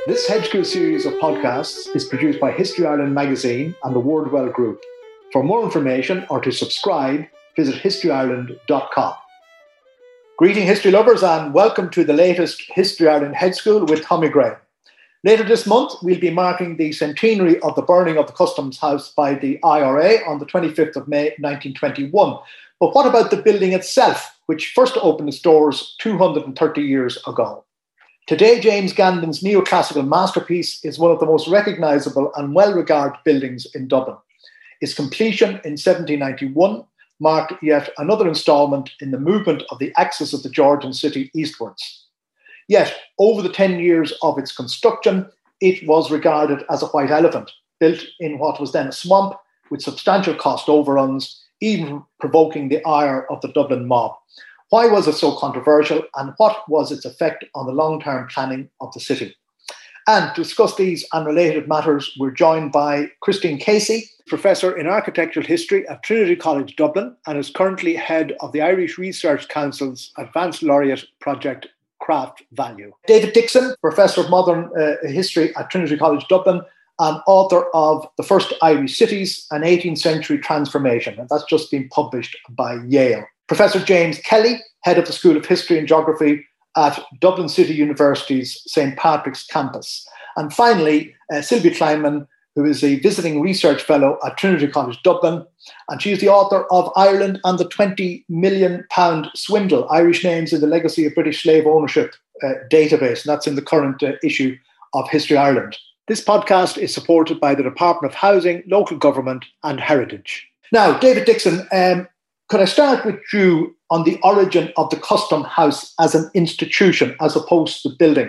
This Hedge School series of podcasts is produced by History Ireland magazine and the Wordwell Group. For more information or to subscribe, visit historyireland.com. Greeting history lovers and welcome to the latest History Ireland Hedge School with Tommy Graham. Later this month, we'll be marking the centenary of the burning of the Customs House by the IRA on the 25th of May 1921. But what about the building itself, which first opened its doors 230 years ago? Today, James Gandon's neoclassical masterpiece is one of the most recognisable and well-regarded buildings in Dublin. Its completion in 1791 marked yet another instalment in the movement of the axis of the Georgian city eastwards. Yet, over the 10 years of its construction, it was regarded as a white elephant, built in what was then a swamp with substantial cost overruns, even provoking the ire of the Dublin mob. Why was it so controversial, and what was its effect on the long-term planning of the city? And to discuss these and related matters, we're joined by Christine Casey, Professor in Architectural History at Trinity College Dublin, and is currently head of the Irish Research Council's Advanced Laureate Project Craft Value. David Dixon, Professor of Modern History at Trinity College Dublin, and author of The First Irish Cities, an 18th Century Transformation, and that's just been published by Yale. Professor James Kelly, head of the School of History and Geography at Dublin City University's St. Patrick's campus. And finally, Sylvia Kleinman, who is a visiting research fellow at Trinity College Dublin, and she is the author of Ireland and the £20 million Swindle, Irish Names in the Legacy of British Slave Ownership database, and that's in the current issue of History Ireland. This podcast is supported by the Department of Housing, Local Government and Heritage. Now, David Dixon, could I start with you on the origin of the Custom House as an institution as opposed to the building?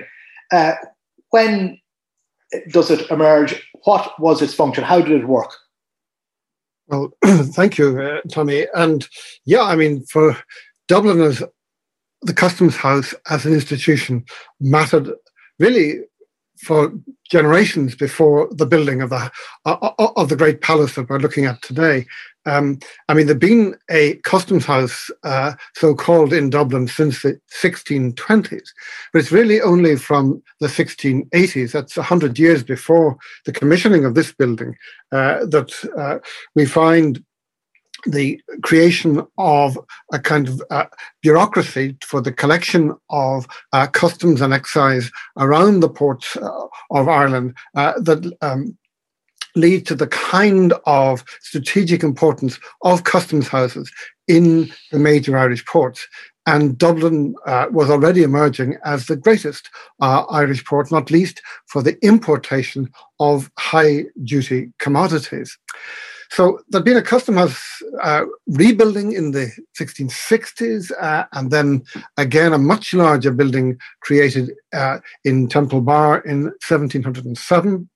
When does it emerge? What was its function? How did it work? Well, thank you, Tommy. And for Dublin, the Customs House as an institution mattered really for generations before the building of the great palace that we're looking at today. There'd been a customs house, so-called, in Dublin since the 1620s, but it's really only from the 1680s, that's 100 years before the commissioning of this building, that we find the creation of a kind of bureaucracy for the collection of customs and excise around the ports of Ireland that lead to the kind of strategic importance of customs houses in the major Irish ports. And Dublin was already emerging as the greatest Irish port, not least for the importation of high-duty commodities. So there'd been a custom house rebuilding in the 1660s, and then again a much larger building created in Temple Bar in 1707.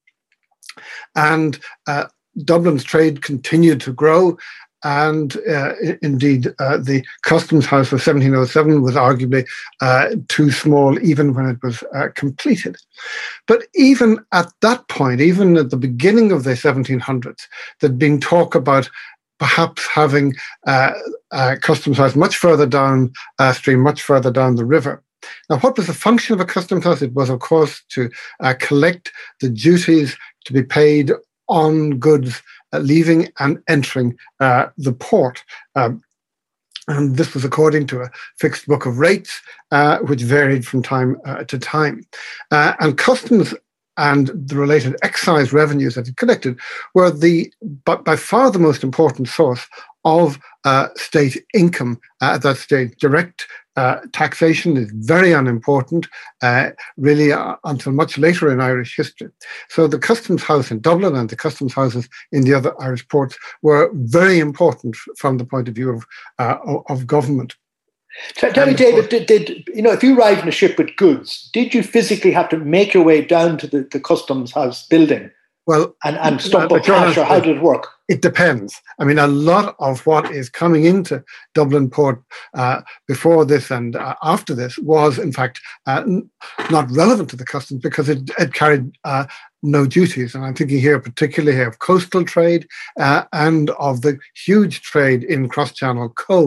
And Dublin's trade continued to grow. And indeed, the Customs House of 1707 was arguably too small, even when it was completed. But even at that point, even at the beginning of the 1700s, there'd been talk about perhaps having a Customs House much further downstream, much further down the river. Now, what was the function of a Customs House? It was, of course, to collect the duties to be paid on goods leaving and entering the port. And this was according to a fixed book of rates, which varied from time to time. And customs and the related excise revenues that it collected were by far the most important source of state income at that stage. Direct taxation is very unimportant, really, until much later in Irish history. So the Customs House in Dublin and the customs houses in the other Irish ports were very important from the point of view of government. Tell me, David, if you arrived in a ship with goods, did you physically have to make your way down to the Customs House building? Well, and stump up cash, or how did it work? It depends. I mean, a lot of what is coming into Dublin Port before this and after this was, in fact, not relevant to the customs because it carried no duties. And I'm thinking here particularly of coastal trade and of the huge trade in cross-channel coal.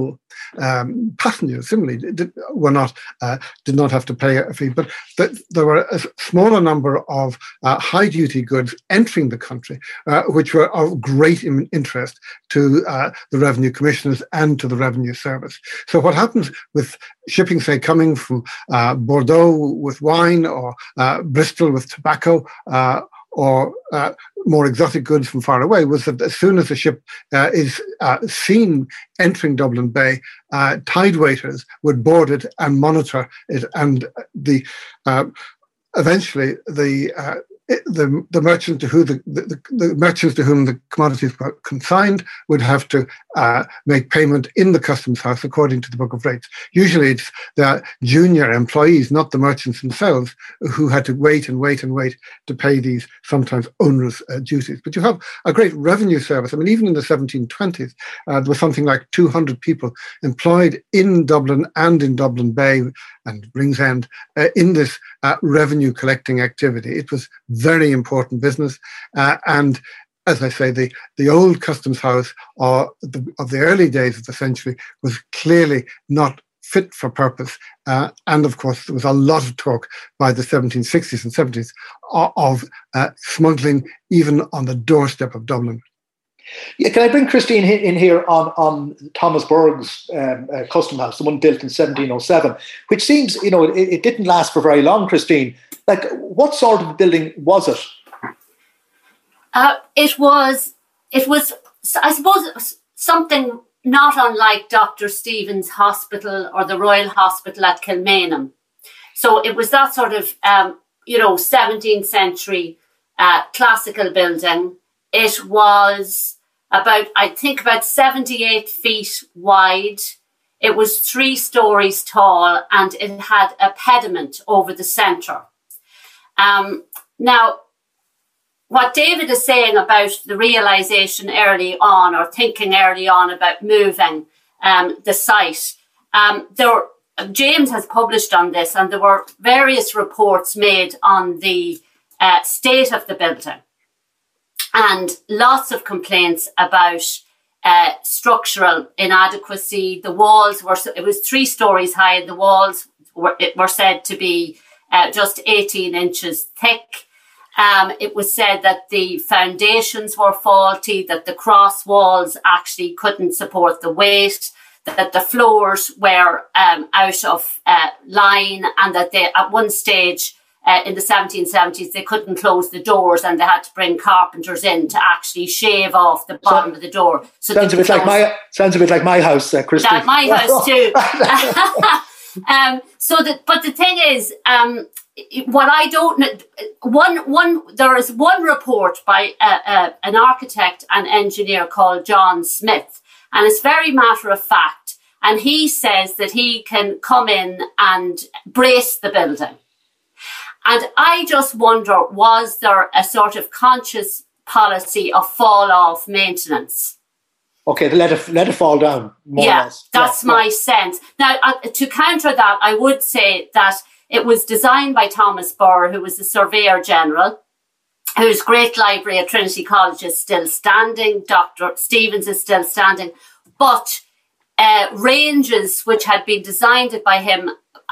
passengers similarly did not have to pay a fee, but there were a smaller number of high duty goods entering the country, which were of great interest to the revenue commissioners and to the revenue service. So what happens with shipping, say, coming from Bordeaux with wine, or Bristol with tobacco, or more exotic goods from far away, was that as soon as a ship is seen entering Dublin Bay, tide waiters would board it and monitor it, and eventually the merchant to who the merchants to whom the commodities were consigned would have to make payment in the customs house according to the Book of Rates. Usually it's the junior employees, not the merchants themselves, who had to wait to pay these sometimes onerous duties. But you have a great revenue service. I mean, even in the 1720s, there was something like 200 people employed in Dublin and in Dublin Bay and Ringsend in this revenue collecting activity. It was very important business, and as I say, the old customs house of the early days of the century was clearly not fit for purpose, and of course there was a lot of talk by the 1760s and 70s of smuggling even on the doorstep of Dublin. Yeah, can I bring Christine in here on Thomas Burgh's custom house, the one built in 1707, which seems, it didn't last for very long, Christine. Like, what sort of building was it? It was, I suppose, something not unlike Dr. Stephen's Hospital or the Royal Hospital at Kilmainham. So it was that sort of, 17th century classical building. It was about 78 feet wide. It was 3 stories tall, and it had a pediment over the centre. Now, what David is saying about the realisation early on, or thinking early on about moving the site, James has published on this, and there were various reports made on the state of the building. And lots of complaints about structural inadequacy. The walls it was 3 stories high, and the walls were said to be just 18 inches thick. It was said that the foundations were faulty, that the cross walls actually couldn't support the weight, that the floors were out of line, and that they, at one stage, in the 1770s, they couldn't close the doors, and they had to bring carpenters in to actually shave off the bottom of the door. So sounds a bit like my house, Christine. Like my house too. But the thing is, what I don't know, there is one report by an architect and engineer called John Smith, and it's very matter of fact. And he says that he can come in and brace the building. And I just wonder, was there a sort of conscious policy of fall-off maintenance? Okay, let it fall down, more or less. That's my sense. Now, to counter that, I would say that it was designed by Thomas Burr, who was the Surveyor General, whose great library at Trinity College is still standing. Dr. Stevens is still standing. But ranges which had been designed by him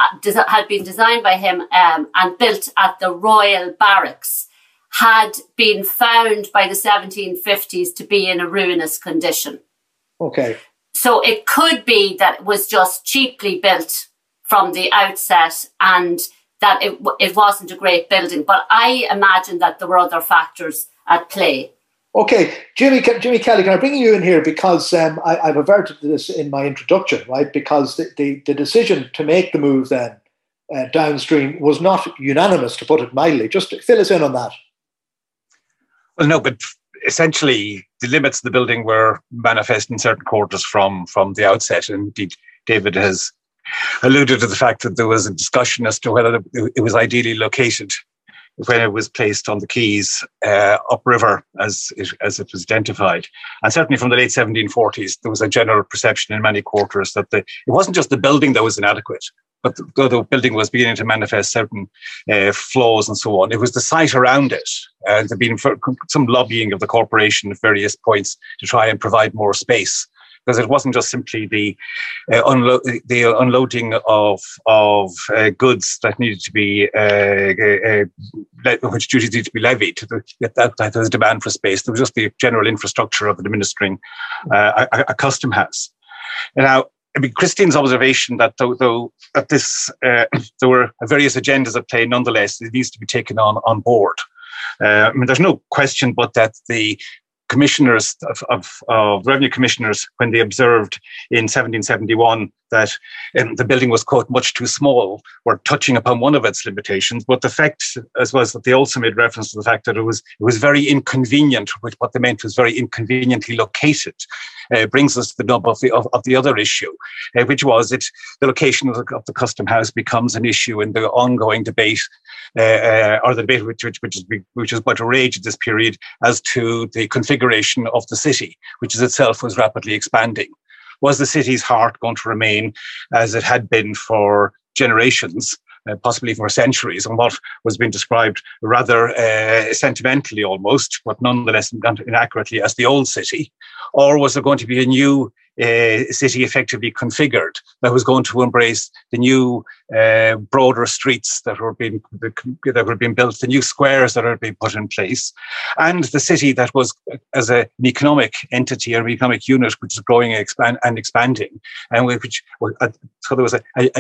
and built at the Royal Barracks had been found by the 1750s to be in a ruinous condition. Okay. So it could be that it was just cheaply built from the outset, and that it wasn't a great building. But I imagine that there were other factors at play. Okay, Jimmy Kelly, can I bring you in here, because I've averted to this in my introduction, right? Because the decision to make the move then downstream was not unanimous, to put it mildly. Just fill us in on that. Well, no, but essentially the limits of the building were manifest in certain quarters from the outset. And indeed, David has alluded to the fact that there was a discussion as to whether it was ideally located when it was placed on the quays upriver as it was identified. And certainly from the late 1740s, there was a general perception in many quarters that it wasn't just the building that was inadequate, but the building was beginning to manifest certain flaws and so on. It was the site around it. There'd been some lobbying of the corporation at various points to try and provide more space. because it wasn't just simply the unloading of goods that needed to be which duties needed to be levied. That there was demand for space. There was just the general infrastructure of administering a custom house. Now, I mean, Christine's observation that though at this there were various agendas at play, nonetheless, it needs to be taken on board. I mean, there's no question but that the commissioners of revenue commissioners, when they observed in 1771 that the building was, quote, much too small, were touching upon one of its limitations. But the fact as was that they also made reference to the fact that it was very inconvenient, which what they meant was very inconveniently located. Brings us to the nub of the other issue, which was the location of the custom house becomes an issue in the ongoing debate, or the debate which is about to rage at this period as to the configuration of the city, which is itself was rapidly expanding. Was the city's heart going to remain as it had been for generations, possibly for centuries, and what was being described rather sentimentally almost, but nonetheless inaccurately, as the old city? Or was there going to be a new city effectively configured that was going to embrace the new broader streets that were being built, the new squares that are being put in place, and the city that was as an economic entity or economic unit which is growing and expanding, and so there was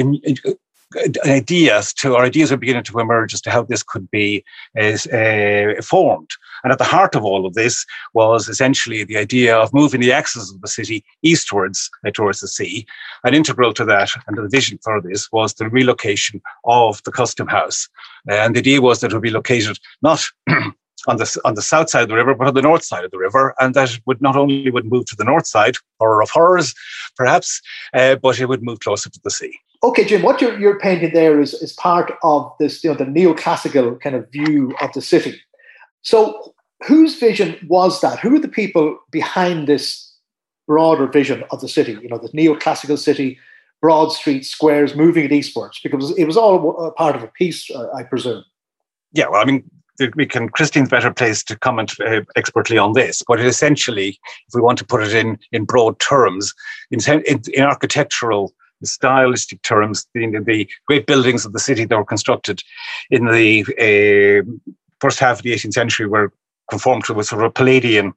ideas were beginning to emerge as to how this could be formed. And at the heart of all of this was essentially the idea of moving the axis of the city eastwards towards the sea. And integral to that, and the vision for this, was the relocation of the custom house. And the idea was that it would be located not on the south side of the river, but on the north side of the river, and that it would not only move to the north side, horror of horrors, perhaps, but it would move closer to the sea. Okay, Jim, what you're painting there is part of this, the neoclassical kind of view of the city. So, whose vision was that? Who are the people behind this broader vision of the city? The neoclassical city, broad streets, squares, moving it eastwards, because it was all part of a piece, I presume. Yeah, well, I mean, Christine's better placed to comment expertly on this, but essentially, if we want to put it in broad terms, in architectural, stylistic terms, the great buildings of the city that were constructed in the first half of the 18th century were conformed to a sort of a Palladian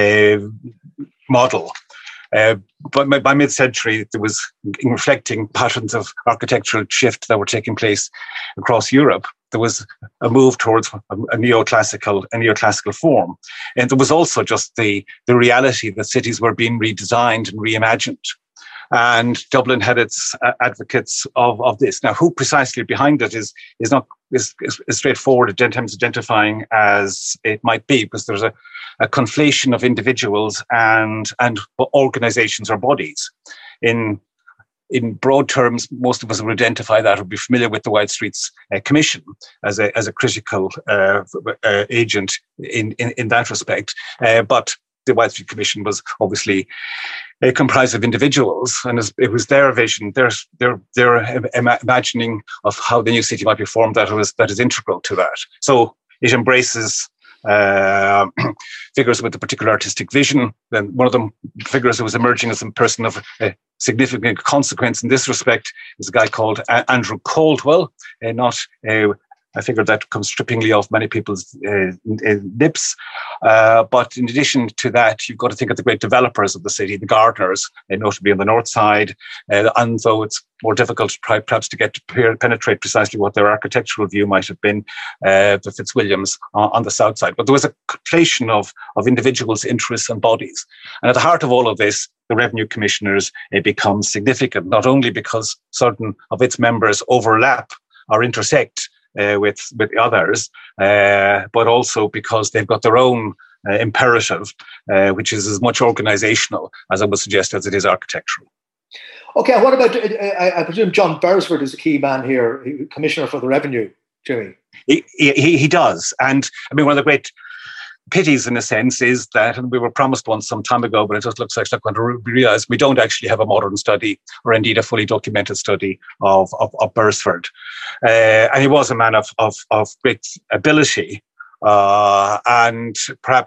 model. But by mid-century, there was reflecting patterns of architectural shift that were taking place across Europe. There was a move towards a neoclassical form. And there was also just the reality that cities were being redesigned and reimagined. And Dublin had its advocates of this. Now, who precisely behind it is not as straightforward in terms of identifying as it might be, because there's a conflation of individuals and organizations or bodies. In broad terms, most of us would identify that or be familiar with the White Streets Commission as a critical agent in that respect. But the White Street Commission was obviously comprised of individuals, and it was their vision, their imagining of how the new city might be formed that is integral to that. So it embraces figures with a particular artistic vision. Then one of them figures who was emerging as a person of significant consequence in this respect is a guy called Andrew Caldwell, not a figure that comes strippingly off many people's lips. But in addition to that, you've got to think of the great developers of the city, the gardeners, notably on the north side, and though it's more difficult to try perhaps to get to penetrate precisely what their architectural view might have been, the Fitzwilliams on the south side. But there was a conflation of individuals' interests and bodies. And at the heart of all of this, the revenue commissioners become significant, not only because certain of its members overlap or intersect with others, but also because they've got their own imperative, which is as much organizational as I would suggest as it is architectural. Okay, what about, I presume John Beresford is a key man here, Commissioner for the Revenue, Jimmy? He does. And I mean, one of the great pities in a sense is that, and we were promised one some time ago, but it just looks like it's not going to be realized, we don't actually have a modern study or indeed a fully documented study of Beresford. And he was a man of great ability and perhaps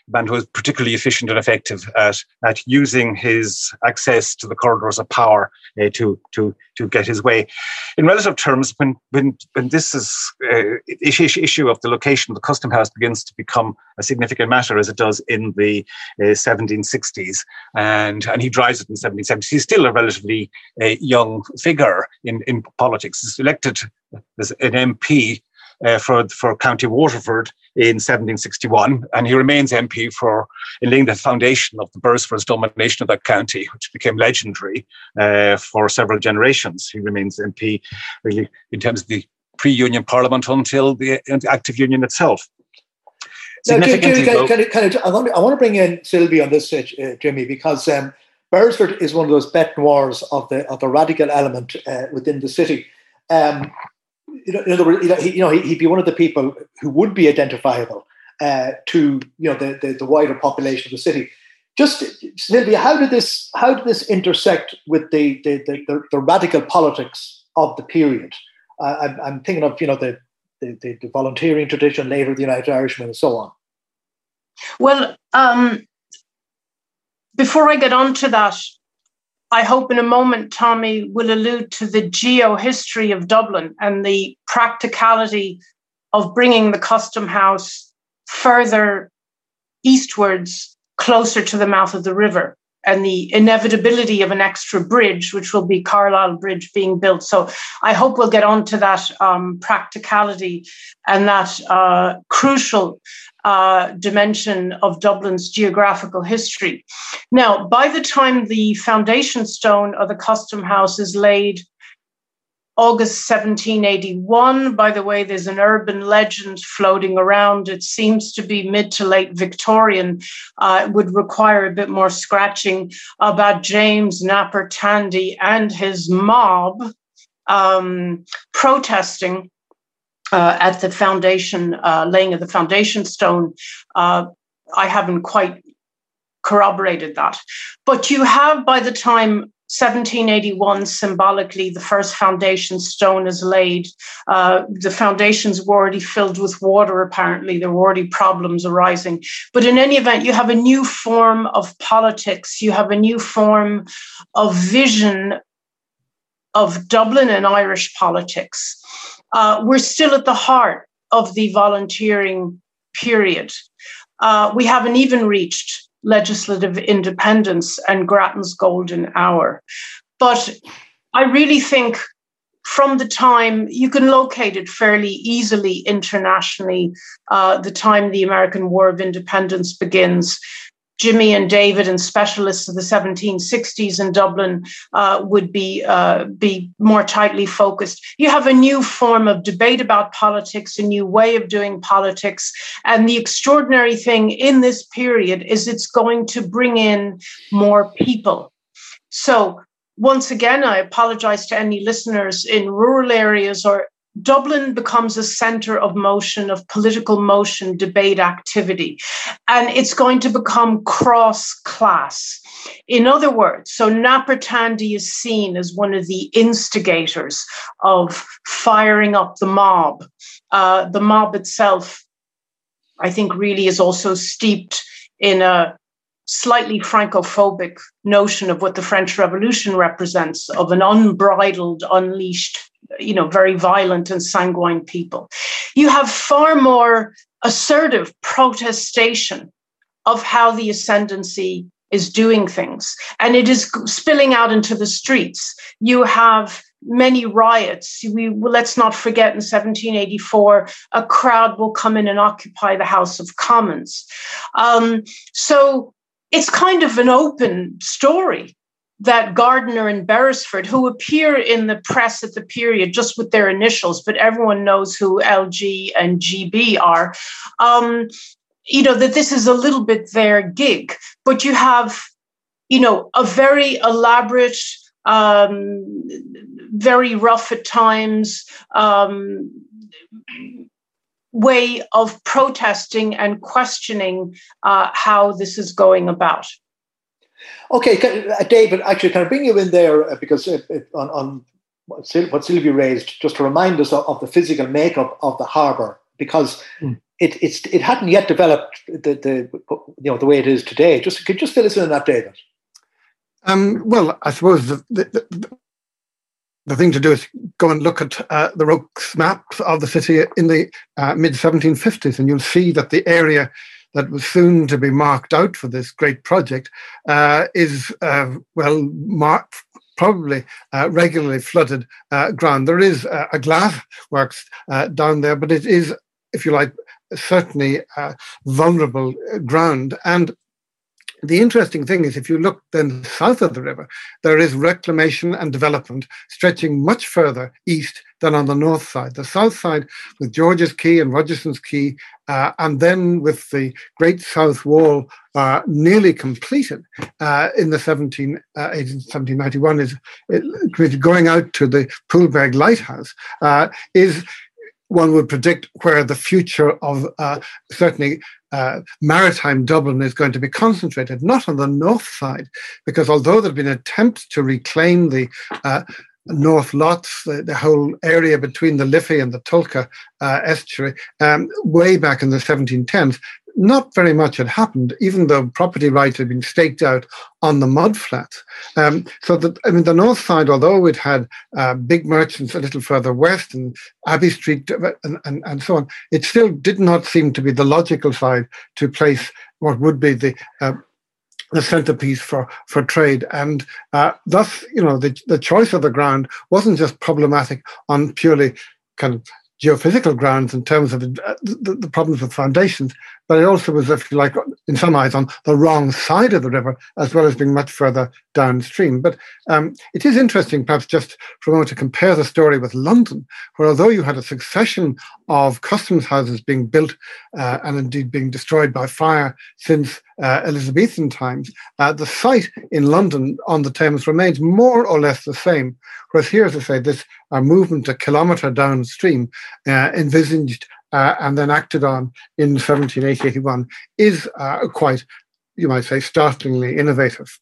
man who was particularly efficient and effective at using his access to the corridors of power to get his way. In relative terms, when this issue of the location of the Custom House begins to become a significant matter, as it does in the 1760s, and he drives it in the 1770s, he's still a relatively young figure in politics. He's elected as an MP for County Waterford in 1761, and he remains MP in laying the foundation of the Beresford's domination of that county, which became legendary for several generations. He remains MP really in terms of the pre-Union Parliament until the active Union itself. Now, I want to bring in Sylvie on this, Jimmy, because Beresford is one of those bête noirs of the radical element within the city. In other words, he'd be one of the people who would be identifiable to the wider population of the city. Just Sylvia, how did this intersect with the radical politics of the period? I'm thinking of the volunteering tradition, later the United Irishmen, and so on. Well, before I get on to that, I hope in a moment Tommy will allude to the geohistory of Dublin and the practicality of bringing the Custom House further eastwards, closer to the mouth of the river, and the inevitability of an extra bridge, which will be Carlisle Bridge, being built. So I hope we'll get on to that practicality and that crucial dimension of Dublin's geographical history. Now, by the time the foundation stone of the Custom House is laid, August 1781, by the way, there's an urban legend floating around. It seems to be mid to late Victorian. It would require a bit more scratching about James Napper Tandy and his mob protesting at the foundation, laying of the foundation stone. I haven't quite corroborated that. But you have, by the time 1781, symbolically, the first foundation stone is laid. The foundations were already filled with water, apparently. There were already problems arising. But in any event, you have a new form of politics. You have a new form of vision of Dublin and Irish politics. We're still at the heart of the volunteering period. We haven't even reached legislative independence and Grattan's golden hour. But I really think from the time, you can locate it fairly easily internationally, the time the American War of Independence begins. Jimmy and David and specialists of the 1760s in Dublin would be more tightly focused. You have a new form of debate about politics, a new way of doing politics. And the extraordinary thing in this period is it's going to bring in more people. So once again, I apologize to any listeners in rural areas, or Dublin becomes a center of motion, of political motion, debate, activity, and it's going to become cross-class. In other words, so Napper Tandy is seen as one of the instigators of firing up the mob. The mob itself, I think, really is also steeped in a slightly Francophobic notion of what the French Revolution represents, of an unbridled, unleashed, very violent and sanguine people. You have far more assertive protestation of how the ascendancy is doing things, and it is spilling out into the streets. You have many riots. Let's not forget, in 1784, a crowd will come in and occupy the House of Commons. So it's kind of an open story that Gardiner and Beresford, who appear in the press at the period just with their initials, but everyone knows who LG and GB are, that this is a little bit their gig. But you have, a very elaborate, very rough at times, way of protesting and questioning how this is going about. Okay, David, actually, can I bring you in there because on what Sylvia raised, just to remind us of the physical makeup of the harbour because it hadn't yet developed the way it is today. Could you just fill us in on that, David? Well, I suppose the thing to do is go and look at the Rokes maps of the city in the mid-1750s, and you'll see that the area that was soon to be marked out for this great project is probably regularly flooded ground. There is a glass works down there, but it is, if you like, certainly vulnerable ground. And the interesting thing is, if you look then south of the river, there is reclamation and development stretching much further east than on the north side. The south side with George's Quay and Rogerson's Quay, and then with the Great South Wall nearly completed in the 1791, is going out to the Poolbeg Lighthouse, is, one would predict, where the future of certainly maritime Dublin is going to be concentrated, not on the north side, because although there have been attempts to reclaim the North Lots, the whole area between the Liffey and the Tulka estuary, way back in the 1710s, not very much had happened, even though property rights had been staked out on the mudflats. So that, I mean, the north side, although it had big merchants a little further west and Abbey Street and so on, it still did not seem to be the logical side to place what would be the centerpiece for trade. And thus, the choice of the ground wasn't just problematic on purely kind of geophysical grounds in terms of the problems with foundations, but it also was, if you like, in some eyes, on the wrong side of the river, as well as being much further downstream. But it is interesting, perhaps just for a moment, to compare the story with London, where although you had a succession of customs houses being built and indeed being destroyed by fire since Elizabethan times, the site in London on the Thames remains more or less the same. Whereas here, as I say, this movement a kilometre downstream, envisaged and then acted on in 1780-81, is quite, you might say, startlingly innovative.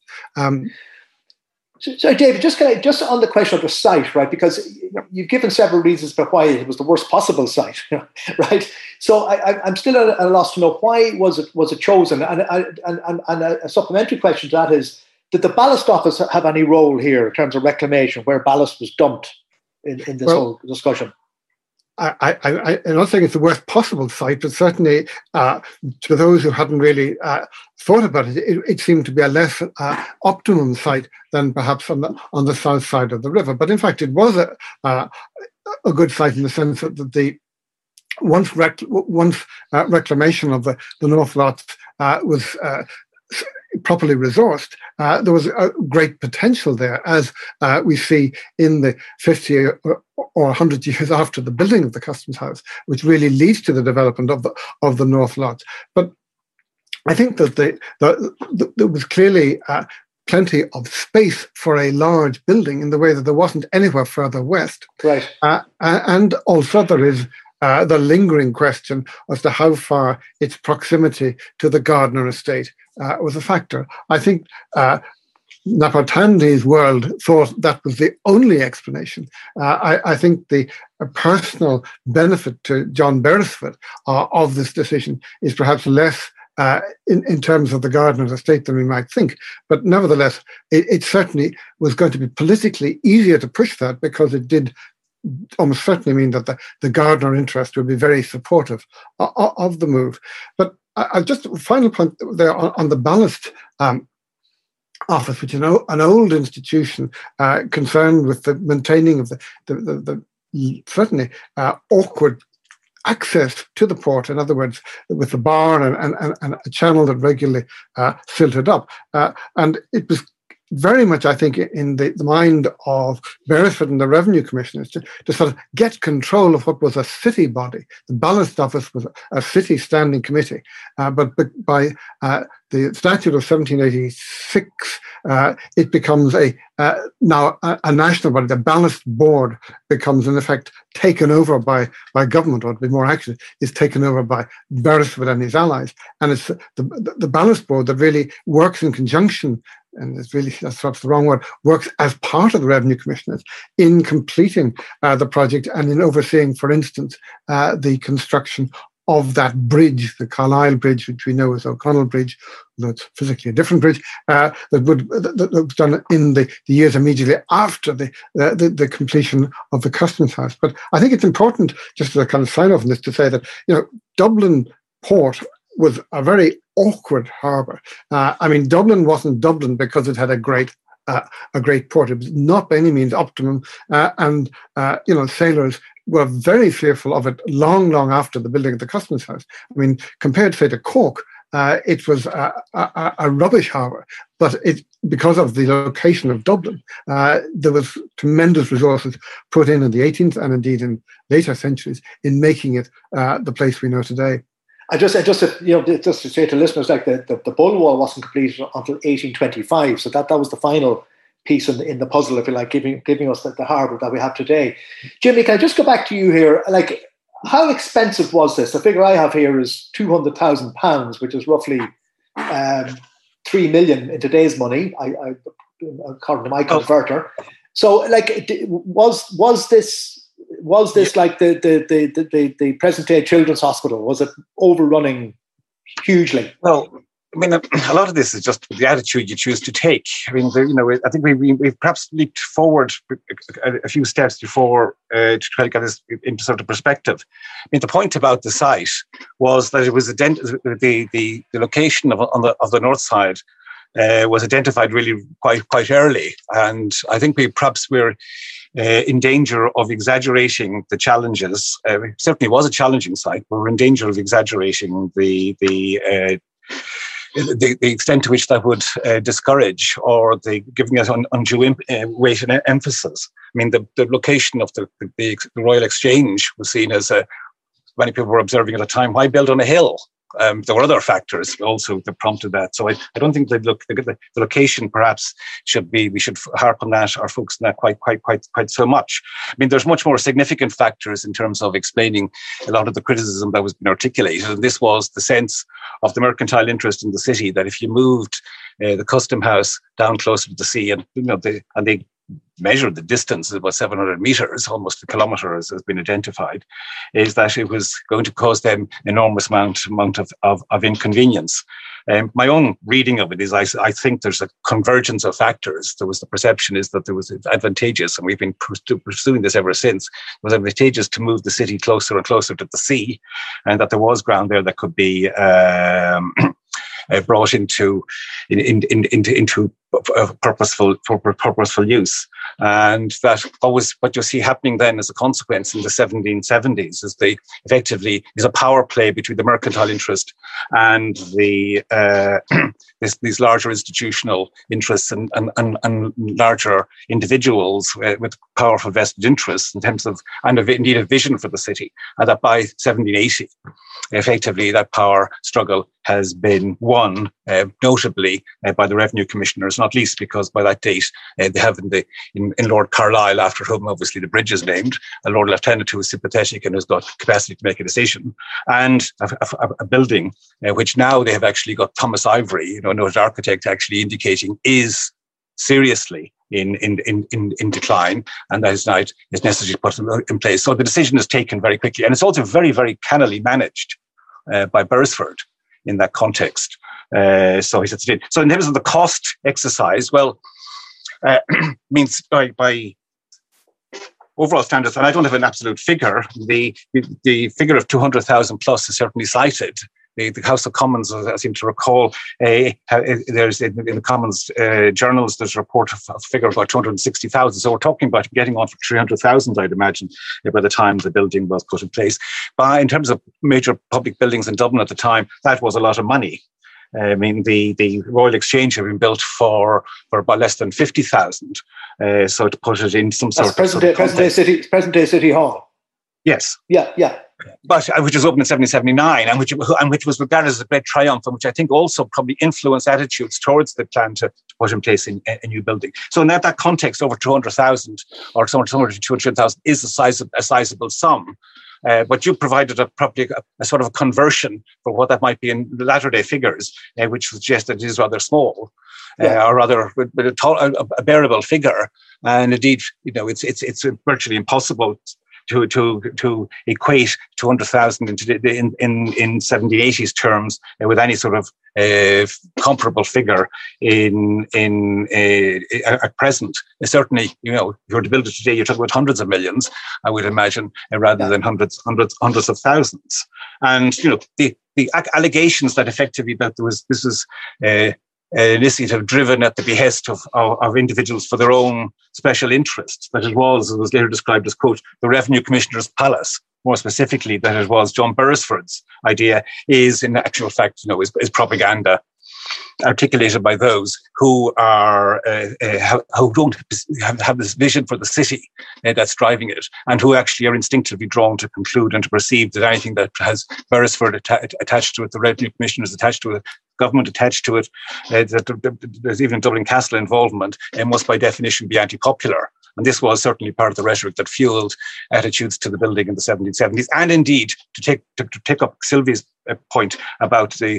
So, David, just on the question of the site, right? Because you've given several reasons for why it was the worst possible site, right? So I'm still at a loss to know, why was it chosen? And a supplementary question to that is, did the ballast office have any role here in terms of reclamation, where ballast was dumped in this whole discussion? I'm not saying it's the worst possible site, but certainly to those who hadn't really thought about it, it seemed to be a less optimum site than perhaps on the south side of the river. But in fact, it was a good site in the sense that the once reclamation of the North Lots was properly resourced, there was a great potential there, as we see in the 50 or 100 years after the building of the Customs House, which really leads to the development of the North Lots. But I think that there was clearly plenty of space for a large building, in the way that there wasn't anywhere further west. Right. And also there is the lingering question as to how far its proximity to the Gardner estate was a factor. I think Napartandi's world thought that was the only explanation. I think the personal benefit to John Beresford of this decision is perhaps less in terms of the Gardner's estate than we might think. But nevertheless, it certainly was going to be politically easier to push that, because it did almost certainly mean that the Gardner interest would be very supportive of the move. But I'll just final point there on the ballast office, which is an old institution concerned with the maintaining of the certainly awkward access to the port. In other words, with the bar and a channel that regularly filtered up. And it was very much, I think, in the mind of Beresford and the Revenue Commissioners to sort of get control of what was a city body. The Ballast Office was a city standing committee, but by the statute of 1786, it becomes now a national body. The Ballast Board becomes, in effect, taken over by government, or to be more accurate, is taken over by Beresford and his allies. And it's the Ballast Board that really works in conjunction and it's really, that's perhaps the wrong word, works as part of the revenue commissioners in completing the project and in overseeing, for instance, the construction of that bridge, the Carlisle Bridge, which we know as O'Connell Bridge, although it's physically a different bridge, that was done in the years immediately after the completion of the Customs House. But I think it's important, just to kind of sign off on this, to say that, you know, Dublin Port was a very awkward harbour. I mean, Dublin wasn't Dublin because it had a great port. It was not by any means optimum, and sailors were very fearful of it long after the building of the Customs House. I mean, compared, say, to Cork, it was a rubbish harbour, but because of the location of Dublin, there was tremendous resources put in the 18th and indeed in later centuries in making it the place we know today. Just to say to listeners, like the Bull Wall wasn't completed until 1825, so that was the final piece in the puzzle, if you like, giving us the harbour that we have today. Jimmy, can I just go back to you here? Like, how expensive was this? The figure I have here is £200,000, which is roughly 3 million in today's money, according to my converter. So, like, was this like the present day Children's Hospital? Was it overrunning hugely? Well, I mean, a lot of this is just the attitude you choose to take. I mean, I think we've perhaps leaped forward a few steps before to try to get this into sort of perspective. I mean, the point about the site was that it was the location of the north side was identified really quite early, and I think we're in danger of exaggerating the challenges. It certainly was a challenging site, but we're in danger of exaggerating the extent to which that would discourage or giving it undue weight and emphasis. I mean, the location of the Royal Exchange was seen as, many people were observing at the time, why build on a hill? There were other factors also that prompted that. So I don't think the location perhaps we should harp on that or focus on that quite so much. I mean, there's much more significant factors in terms of explaining a lot of the criticism that was being articulated. And this was the sense of the mercantile interest in the city, that if you moved the Custom House down closer to the sea, and they measured the distance, about 700 meters, almost a kilometer has been identified, is that it was going to cause them enormous amount of inconvenience. My own reading of it is I think there's a convergence of factors. There was the perception is that there was advantageous, and we've been pursuing this ever since, it was advantageous to move the city closer and closer to the sea, and that there was ground there that could be brought into purposeful use. And that always what you see happening then as a consequence in the 1770s is effectively a power play between the mercantile interest and the these larger institutional interests and larger individuals with powerful vested interests in terms of, and indeed a vision for the city. And that by 1780, effectively that power struggle has been won, notably by the revenue commissioners, not least because by that date they have in Lord Carlisle, after whom obviously the bridge is named, a Lord Lieutenant who is sympathetic and has got capacity to make a decision, and a building which now they have actually got Thomas Ivory, a noted architect, actually indicating is seriously in decline, and that is necessary to put in place. So the decision is taken very quickly, and it's also very, very cannily managed by Beresford in that context. So he said, so in terms of the cost exercise, well, means by overall standards, and I don't have an absolute figure, the figure of 200,000 plus is certainly cited. The House of Commons, I seem to recall, there's in the Commons journals, there's a report of a figure of about 260,000. So we're talking about getting on for 300,000, I'd imagine, by the time the building was put in place. But in terms of major public buildings in Dublin at the time, that was a lot of money. I mean, the Royal Exchange had been built for about less than 50,000. So to put it in some sort of present day City Hall. Yes. Yeah. But which was opened in 1779, and which was regarded as a great triumph, and which I think also probably influenced attitudes towards the plan to put in place a new building. So in that context, over 200,000 or somewhere to 200,000 is a sizable sum. But you provided a sort of a conversion for what that might be in the latter day figures, which suggests that it is rather small, or rather a bearable figure. And indeed, it's virtually impossible to equate 200,000 in 1780s terms with any sort of comparable figure at present. Certainly, if you were to build it today, you're talking about hundreds of millions, I would imagine, rather than hundreds of thousands. And the allegations that effectively that this was an initiative driven at the behest of individuals for their own special interests, that it was later described as, quote, the Revenue Commissioner's Palace, more specifically that it was John Beresford's idea, is in actual fact, is propaganda articulated by those who are who don't have this vision for the city that's driving it, and who actually are instinctively drawn to conclude and to perceive that anything that has Beresford attached to it, the Revenue Commissioners attached to it, government attached to it, that there's even Dublin Castle involvement, must by definition be anti-popular. And this was certainly part of the rhetoric that fueled attitudes to the building in the 1770s. And indeed, to take up Sylvie's point about the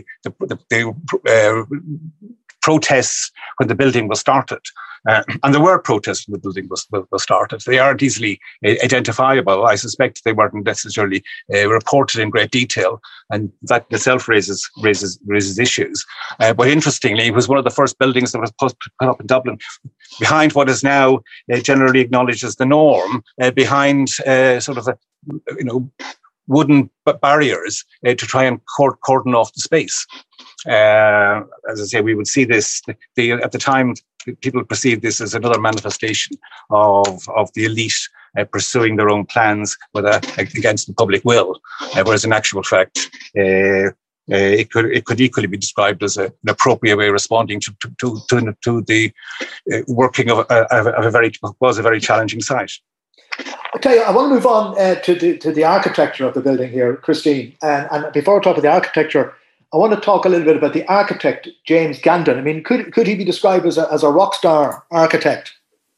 protests when the building was started. And there were protests when the building was started. They aren't easily identifiable. I suspect they weren't necessarily reported in great detail, and that itself raises issues. But interestingly, it was one of the first buildings that was put up in Dublin behind what is now generally acknowledged as the norm, behind sort of wooden barriers to try and cordon off the space. As I say, we would see this at the time. People perceived this as another manifestation of the elite pursuing their own plans against the public will, whereas in actual fact, it could equally be described as an appropriate way of responding to the working of a very challenging site. I tell you, I want to move on to the architecture of the building here, Christine. And before I talk about the architecture, I want to talk a little bit about the architect, James Gandon. I mean, could he be described as a rock star architect?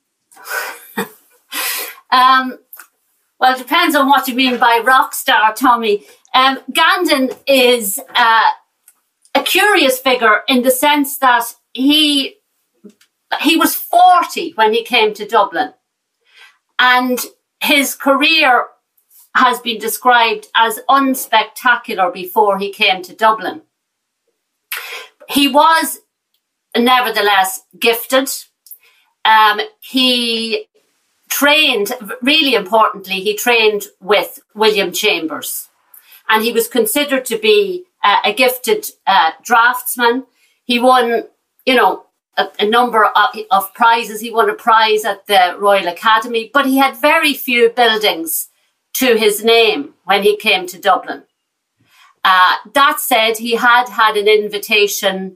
Well, it depends on what you mean by rock star, Tommy. Gandon is a curious figure in the sense that he was 40 when he came to Dublin, and his career has been described as unspectacular before he came to Dublin. He was nevertheless gifted. He trained, really importantly, he trained with William Chambers, and he was considered to be a gifted draftsman. He won, a number of prizes. He won a prize at the Royal Academy, but he had very few buildings to his name when he came to Dublin. That said, he had an invitation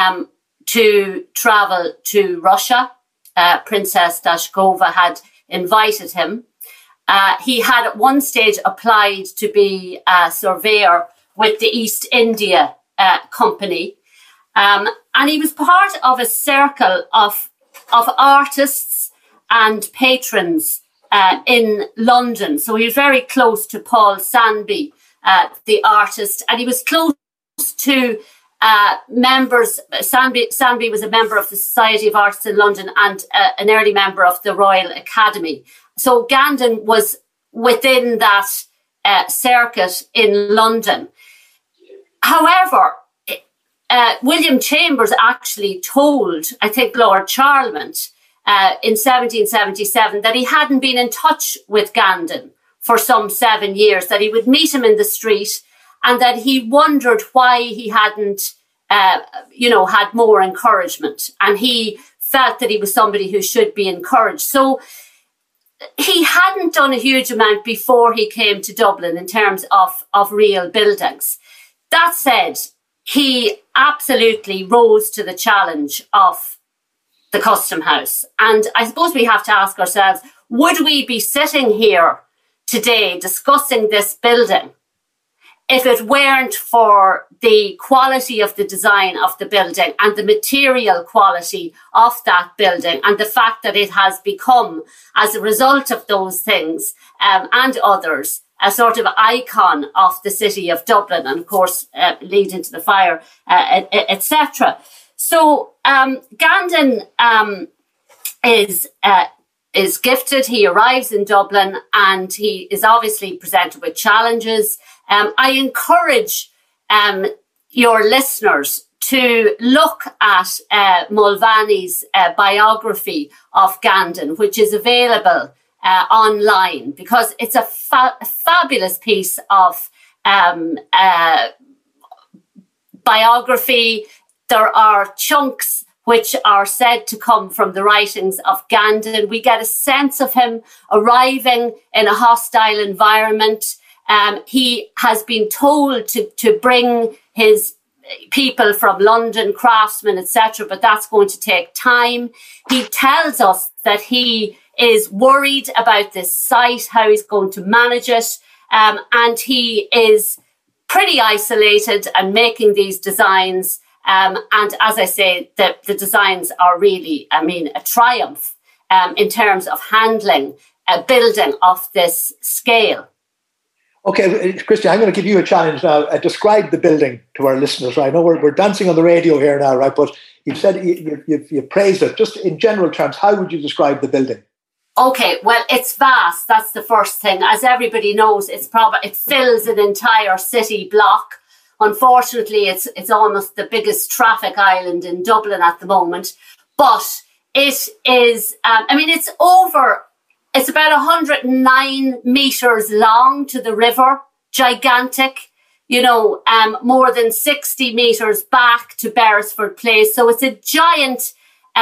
to travel to Russia. Princess Dashkova had invited him. He had at one stage applied to be a surveyor with the East India Company. And he was part of a circle of artists and patrons in London. So he was very close to Paul Sandby, the artist, and he was close to members. Sandby was a member of the Society of Artists in London and an early member of the Royal Academy. So Gandon was within that circuit in London. However, William Chambers actually told, I think, Lord Charlemont in 1777 that he hadn't been in touch with Gandon for some 7 years, that he would meet him in the street and that he wondered why he hadn't, had more encouragement. And he felt that he was somebody who should be encouraged. So he hadn't done a huge amount before he came to Dublin in terms of real buildings. That said, he absolutely rose to the challenge of the Custom House. And I suppose we have to ask ourselves, would we be sitting here today discussing this building if it weren't for the quality of the design of the building and the material quality of that building, and the fact that it has become, as a result of those things and others, a sort of icon of the city of Dublin, and of course lead into the fire, etc. So Gandon is gifted. He arrives in Dublin and he is obviously presented with challenges. I encourage your listeners to look at Mulvaney's biography of Gandon, which is available online, because it's a fabulous piece of biography. There are chunks which are said to come from the writings of Gandon. We get a sense of him arriving in a hostile environment. He has been told to bring his people from London, craftsmen, etc., but that's going to take time. He tells us that he is worried about this site, how he's going to manage it, and he is pretty isolated and making these designs. And as I say, the designs are really, a triumph in terms of handling a building of this scale. Okay, Christian, I'm going to give you a challenge now. Describe the building to our listeners. Right? I know we're dancing on the radio here now, right? But you've said you've praised it. Just in general terms, how would you describe the building? Okay, well, it's vast. That's the first thing. As everybody knows, it fills an entire city block. Unfortunately, it's almost the biggest traffic island in Dublin at the moment. But it is, it's about 109 metres long to the river, gigantic, more than 60 metres back to Beresford Place. So it's a giant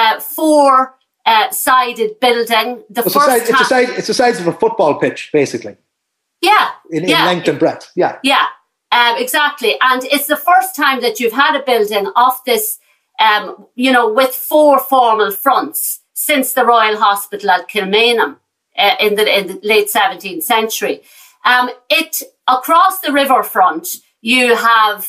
four-sided building. It's the size of a football pitch, basically. Yeah. In length and breadth, yeah. Yeah. Exactly. And it's the first time that you've had a building of this, with four formal fronts since the Royal Hospital at Kilmainham in the late 17th century. Across the riverfront, you had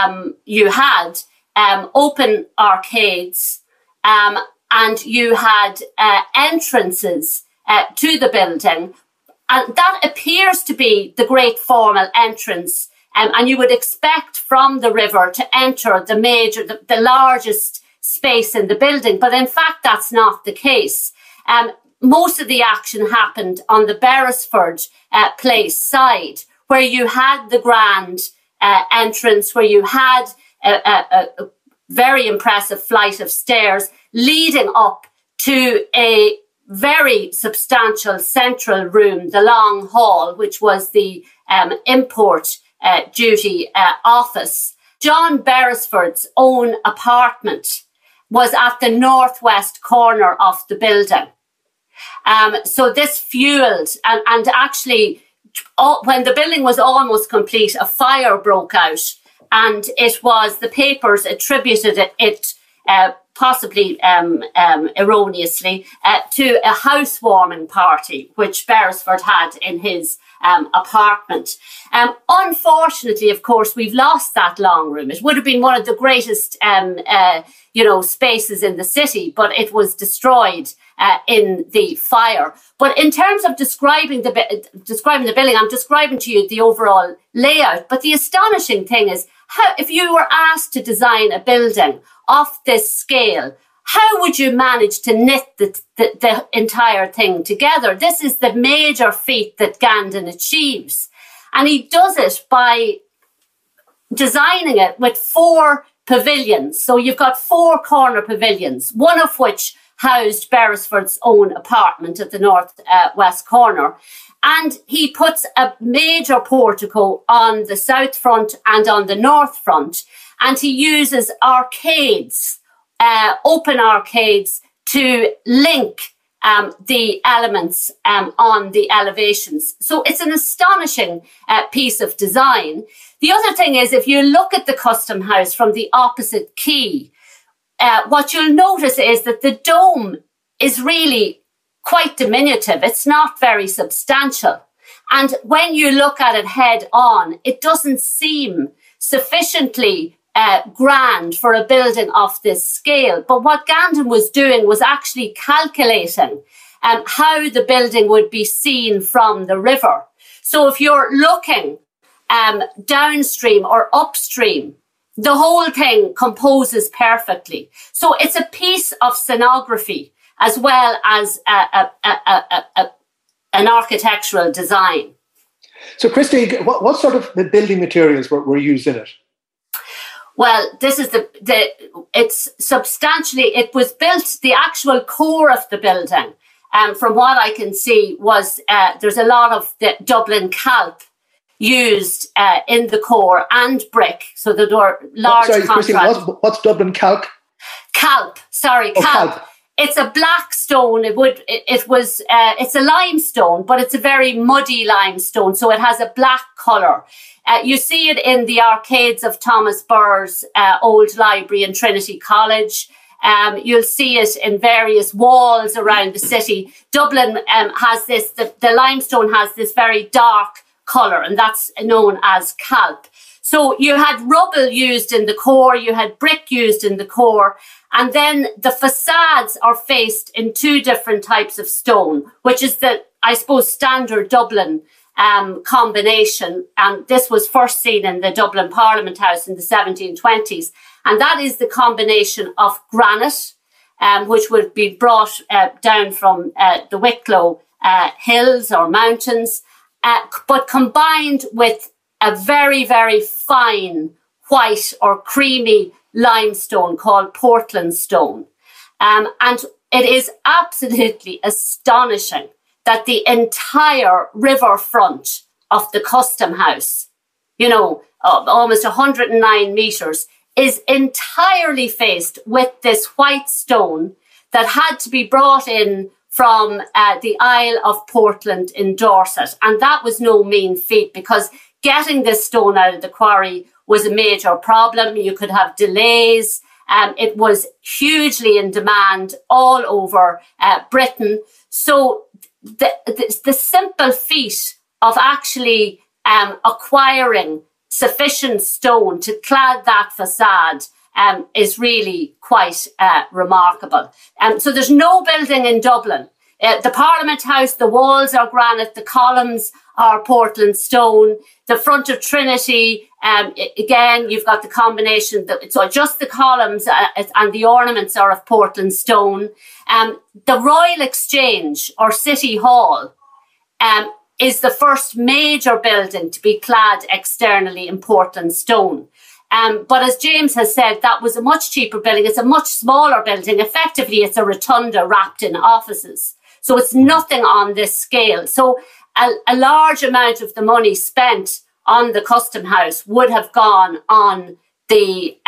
open arcades, and you had entrances to the building. And that appears to be the great formal entrance. And you would expect from the river to enter the largest space in the building. But in fact, that's not the case. Most of the action happened on the Beresford Place side, where you had the grand entrance, where you had a very impressive flight of stairs leading up to a very substantial central room, the Long Hall, which was the import duty office. John Beresford's own apartment was at the northwest corner of the building. So this fueled, and actually, when the building was almost complete, a fire broke out, and it was, the papers attributed it possibly erroneously, to a housewarming party, which Beresford had in his apartment. Unfortunately, of course, we've lost that long room. It would have been one of the greatest, spaces in the city, but it was destroyed in the fire. But in terms of describing the building, I'm describing to you the overall layout. But the astonishing thing is, if you were asked to design a building of this scale, how would you manage to knit the entire thing together? This is the major feat that Gandon achieves. And he does it by designing it with four pavilions. So you've got four corner pavilions, one of which housed Beresford's own apartment at the north-west corner. And he puts a major portico on the south front and on the north front. And he uses arcades, open arcades, to link the elements on the elevations. So it's an astonishing piece of design. The other thing is, if you look at the Custom House from the opposite quay, what you'll notice is that the dome is really quite diminutive. It's not very substantial. And when you look at it head on, it doesn't seem sufficiently grand for a building of this scale. But what Gandon was doing was actually calculating how the building would be seen from the river. So if you're looking downstream or upstream, the whole thing composes perfectly. So it's a piece of scenography as well as an architectural design. So, Christy, what sort of building materials were used in it? Well, this is it's substantially, it was built, the actual core of the building, from what I can see, was there's a lot of the Dublin calp used in the core and brick. So there were large contracts. Christy, what's Dublin calc? Calp. Calp. It's a black stone. It's a limestone, but it's a very muddy limestone. So it has a black colour. You see it in the arcades of Thomas Burr's old library in Trinity College. You'll see it in various walls around the city. Dublin has this, the limestone has this very dark colour, and that's known as calp. So you had rubble used in the core, you had brick used in the core, and then the facades are faced in two different types of stone, which is the, I suppose, standard Dublin combination. And this was first seen in the Dublin Parliament House in the 1720s. And that is the combination of granite, which would be brought down from the Wicklow hills or mountains, but combined with a very, very fine white or creamy limestone called Portland stone. And it is absolutely astonishing that the entire riverfront of the Custom House, almost 109 metres, is entirely faced with this white stone that had to be brought in from the Isle of Portland in Dorset. And that was no mean feat, because getting this stone out of the quarry was a major problem. You could have delays. It was hugely in demand all over Britain. So the simple feat of actually acquiring sufficient stone to clad that facade is really quite remarkable. So there's no building in Dublin. The Parliament House, the walls are granite, the columns are Portland stone. The front of Trinity, again, you've got the combination. So just the columns and the ornaments are of Portland stone. The Royal Exchange or City Hall is the first major building to be clad externally in Portland stone. But as James has said, that was a much cheaper building. It's a much smaller building. Effectively, it's a rotunda wrapped in offices. So it's nothing on this scale. So a large amount of the money spent on the Custom House would have gone on the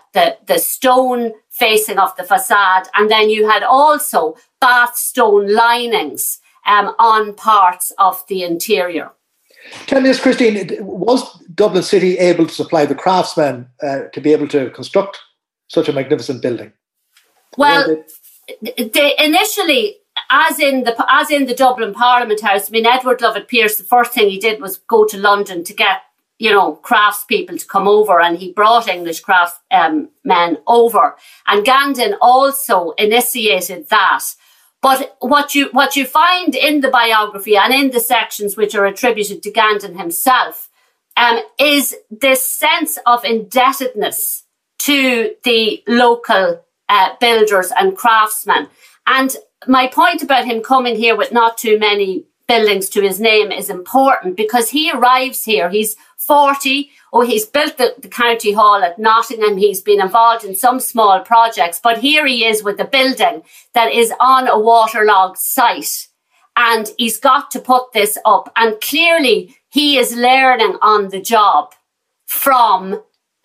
stone facing of the facade. And then you had also bath stone linings on parts of the interior. Tell me this, Christine, was Dublin City able to supply the craftsmen to be able to construct such a magnificent building? Well, they initially, as in the Dublin Parliament House, I mean, Edward Lovett-Pearce, the first thing he did was go to London to get, craftspeople to come over, and he brought English craftsmen over. And Gandon also initiated that. But what you find in the biography and in the sections which are attributed to Gandon himself is this sense of indebtedness to the local builders and craftsmen. And my point about him coming here with not too many buildings to his name is important, because he arrives here, he's 40, he's built the County Hall at Nottingham, he's been involved in some small projects, but here he is with a building that is on a waterlogged site, and he's got to put this up. And clearly he is learning on the job from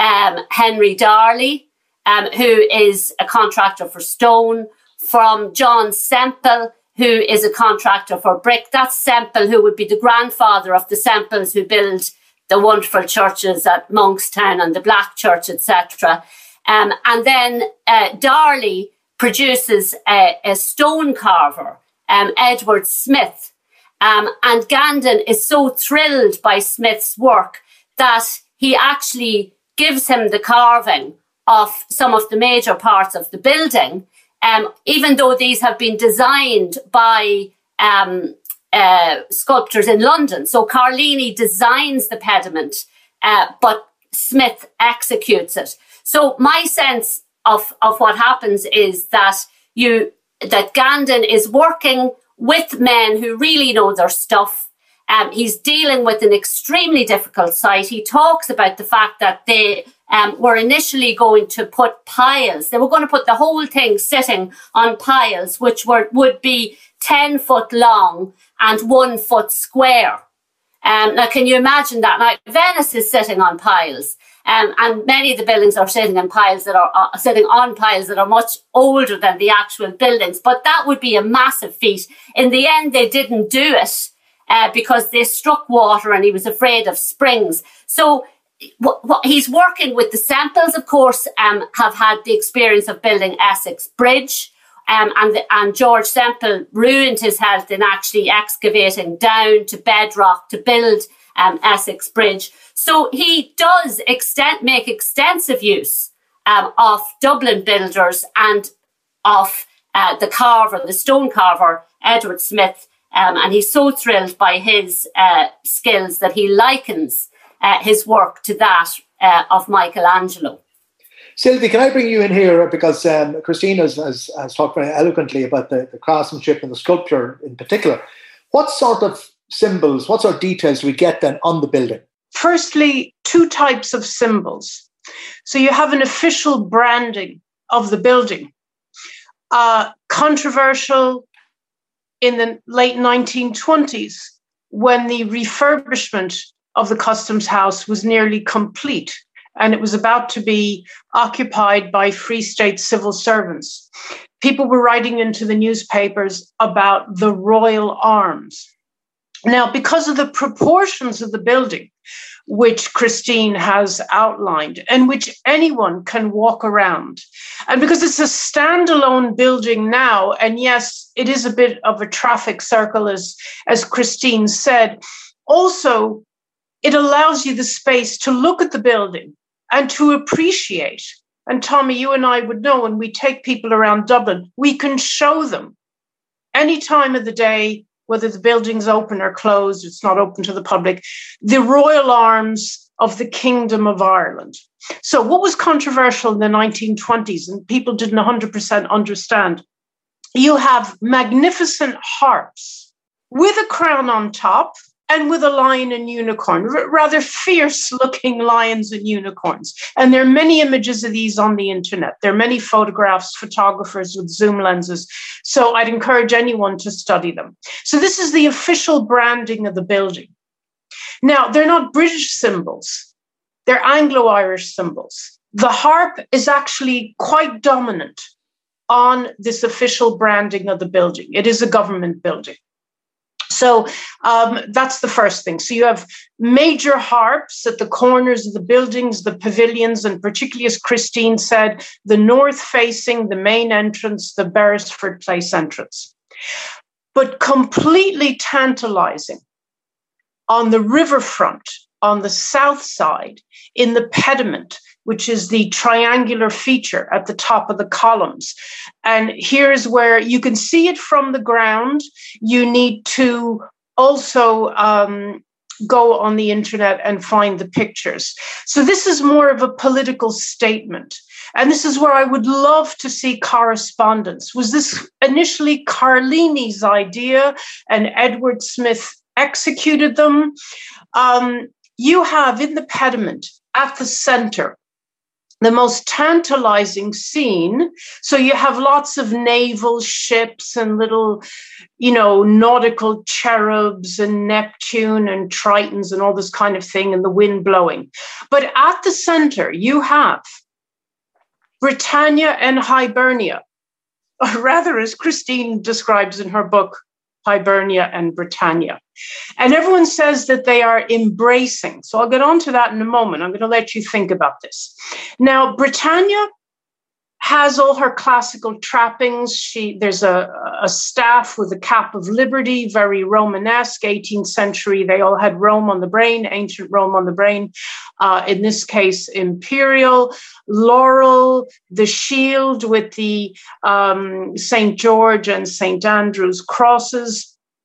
Henry Darley, who is a contractor for stone, from John Semple, who is a contractor for brick. That's Semple, who would be the grandfather of the Semples who build the wonderful churches at Monkstown and the Black Church, etc. And then Darley produces a stone carver, Edward Smith. And Gandon is so thrilled by Smith's work that he actually gives him the carving of some of the major parts of the building, even though these have been designed by sculptors in London. So Carlini designs the pediment, but Smith executes it. So my sense of what happens is that Gandon is working with men who really know their stuff. He's dealing with an extremely difficult site. He talks about the fact that they were initially going to put piles. They were going to put the whole thing sitting on piles, which would be 10 foot long and 1 foot square. Now, can you imagine that? Now, Venice is sitting on piles. And many of the buildings are sitting on piles that are much older than the actual buildings. But that would be a massive feat. In the end, they didn't do it because they struck water and he was afraid of springs. So he's working with the Semples, of course, have had the experience of building Essex Bridge. And George Semple ruined his health in actually excavating down to bedrock to build Essex Bridge. So he does make extensive use of Dublin builders and of the stone carver, Edward Smith. And he's so thrilled by his skills that he likens his work to that of Michelangelo. Sylvie, can I bring you in here? Because Christine has talked very eloquently about the craftsmanship and the sculpture in particular. What sort of symbols, what sort of details do we get then on the building? Firstly, two types of symbols. So you have an official branding of the building. Controversial in the late 1920s when the refurbishment of the Customs House was nearly complete and it was about to be occupied by Free State civil servants. People were writing into the newspapers about the royal arms. Now, because of the proportions of the building, which Christine has outlined and which anyone can walk around, and because it's a standalone building now, and yes, it is a bit of a traffic circle, as Christine said, also it allows you the space to look at the building and to appreciate. And Tommy, you and I would know when we take people around Dublin, we can show them any time of the day, whether the building's open or closed, it's not open to the public, the royal arms of the Kingdom of Ireland. So what was controversial in the 1920s, and people didn't 100% understand, you have magnificent harps with a crown on top and with a lion and unicorn, rather fierce-looking lions and unicorns. And there are many images of these on the internet. There are many photographs, photographers with zoom lenses. So I'd encourage anyone to study them. So this is the official branding of the building. Now, they're not British symbols. They're Anglo-Irish symbols. The harp is actually quite dominant on this official branding of the building. It is a government building. So that's the first thing. So you have major harps at the corners of the buildings, the pavilions, and particularly, as Christine said, the north-facing, the main entrance, the Beresford Place entrance. But completely tantalizing on the riverfront, on the south side, in the pediment, which is the triangular feature at the top of the columns. And here's where you can see it from the ground. You need to also go on the internet and find the pictures. So this is more of a political statement. And this is where I would love to see correspondence. Was this initially Carlini's idea and Edward Smith executed them? You have in the pediment at the center the most tantalizing scene. So you have lots of naval ships and little, nautical cherubs and Neptune and Tritons and all this kind of thing and the wind blowing. But at the center, you have Britannia and Hibernia, or rather, as Christine describes in her book, Hibernia and Britannia. And everyone says that they are embracing. So I'll get on to that in a moment. I'm going to let you think about this. Now, Britannia has all her classical trappings. There's a staff with a cap of liberty, very Romanesque, 18th century. They all had Rome on the brain, ancient Rome on the brain. In this case, imperial, laurel, the shield with the St. George and St. Andrew's crosses.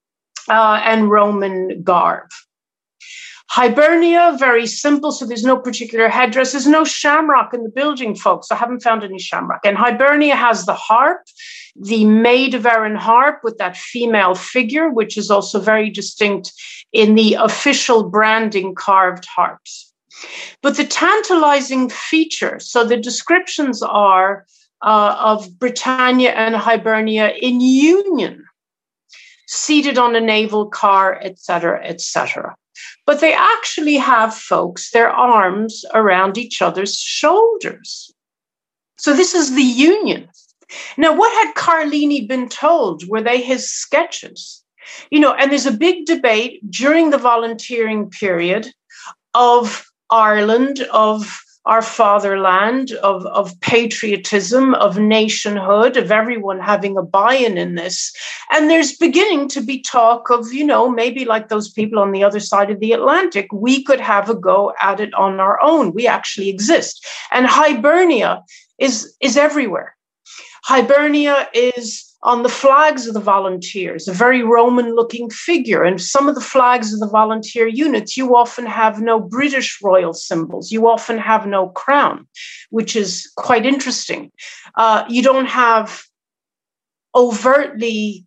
and Roman garb. Hibernia, very simple, so there's no particular headdress. There's no shamrock in the building, folks. I haven't found any shamrock. And Hibernia has the harp, the Maid of Erin harp with that female figure, which is also very distinct in the official branding carved harps. But the tantalizing feature, so the descriptions are of Britannia and Hibernia in union, seated on a naval car, etc., etc. But they actually have, folks, their arms around each other's shoulders. So this is the union. Now, what had Carlini been told? Were they his sketches? You know, and there's a big debate during the volunteering period of Ireland, of our fatherland, of patriotism, of nationhood, of everyone having a buy-in in this. And there's beginning to be talk of, you know, maybe like those people on the other side of the Atlantic, we could have a go at it on our own. We actually exist. And Hibernia is everywhere. Hibernia is on the flags of the volunteers, a very Roman-looking figure. And some of the flags of the volunteer units, you often have no British royal symbols. You often have no crown, which is quite interesting. You don't have overtly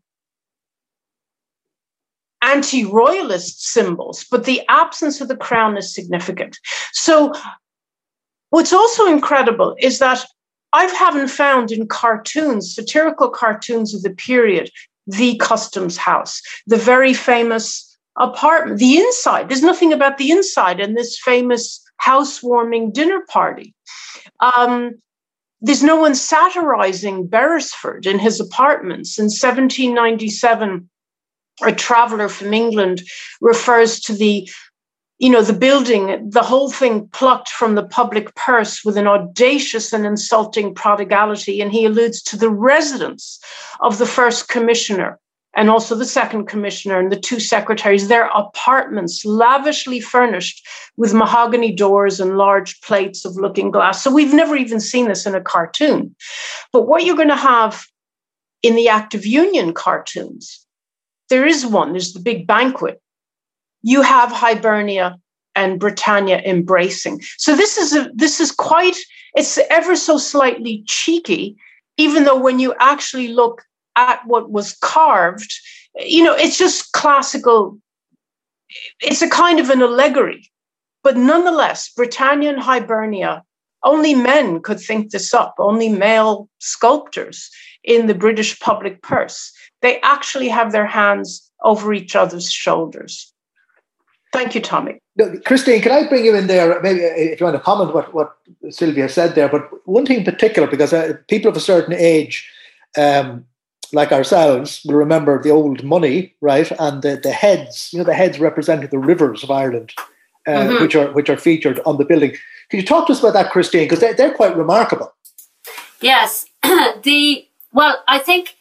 anti-royalist symbols, but the absence of the crown is significant. So what's also incredible is that I haven't found in cartoons, satirical cartoons of the period, the Customs House, the very famous apartment, the inside. There's nothing about the inside in this famous housewarming dinner party. There's no one satirizing Beresford in his apartments. In 1797, a traveler from England refers to the building, the whole thing plucked from the public purse with an audacious and insulting prodigality. And he alludes to the residence of the first commissioner and also the second commissioner and the two secretaries, their apartments lavishly furnished with mahogany doors and large plates of looking glass. So we've never even seen this in a cartoon. But what you're going to have in the Act of Union cartoons, there is one, there's the big banquet. You have Hibernia and Britannia embracing. So this is quite, it's ever so slightly cheeky, even though when you actually look at what was carved, you know, it's just classical. It's a kind of an allegory. But nonetheless, Britannia and Hibernia, only men could think this up, only male sculptors in the British public purse. They actually have their hands over each other's shoulders. Thank you, Tommy. No, Christine, can I bring you in there? Maybe if you want to comment what Sylvia said there, but one thing in particular, because people of a certain age, like ourselves, will remember the old money, right? And the heads, the heads representing the rivers of Ireland, which are featured on the building. Could you talk to us about that, Christine? Because they're quite remarkable. Yes. I think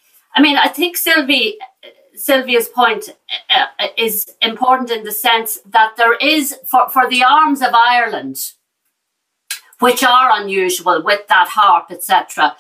Sylvia's point is important in the sense that there is, for the arms of Ireland, which are unusual with that harp, etc.,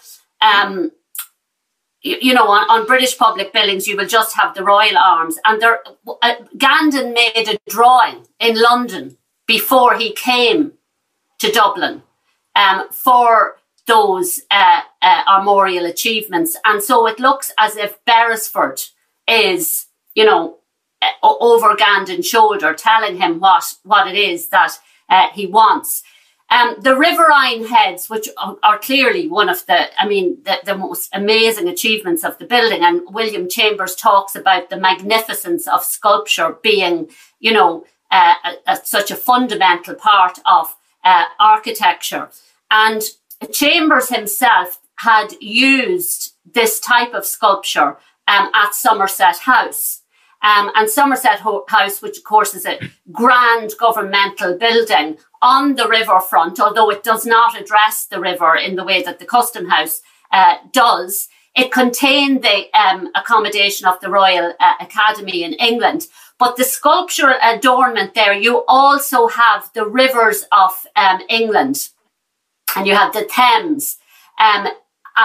on British public buildings, you will just have the royal arms. And Gandon made a drawing in London before he came to Dublin for those armorial achievements. And so it looks as if Beresford is, over Gandon's shoulder, telling him what it is that he wants. The riverine heads, which are clearly one of the most amazing achievements of the building, and William Chambers talks about the magnificence of sculpture being, such a fundamental part of architecture. And Chambers himself had used this type of sculpture at Somerset House. And Somerset House, which of course is a grand governmental building on the riverfront, although it does not address the river in the way that the Custom House does, it contained the accommodation of the Royal Academy in England. But the sculptural adornment there, you also have the rivers of England, and you have the Thames,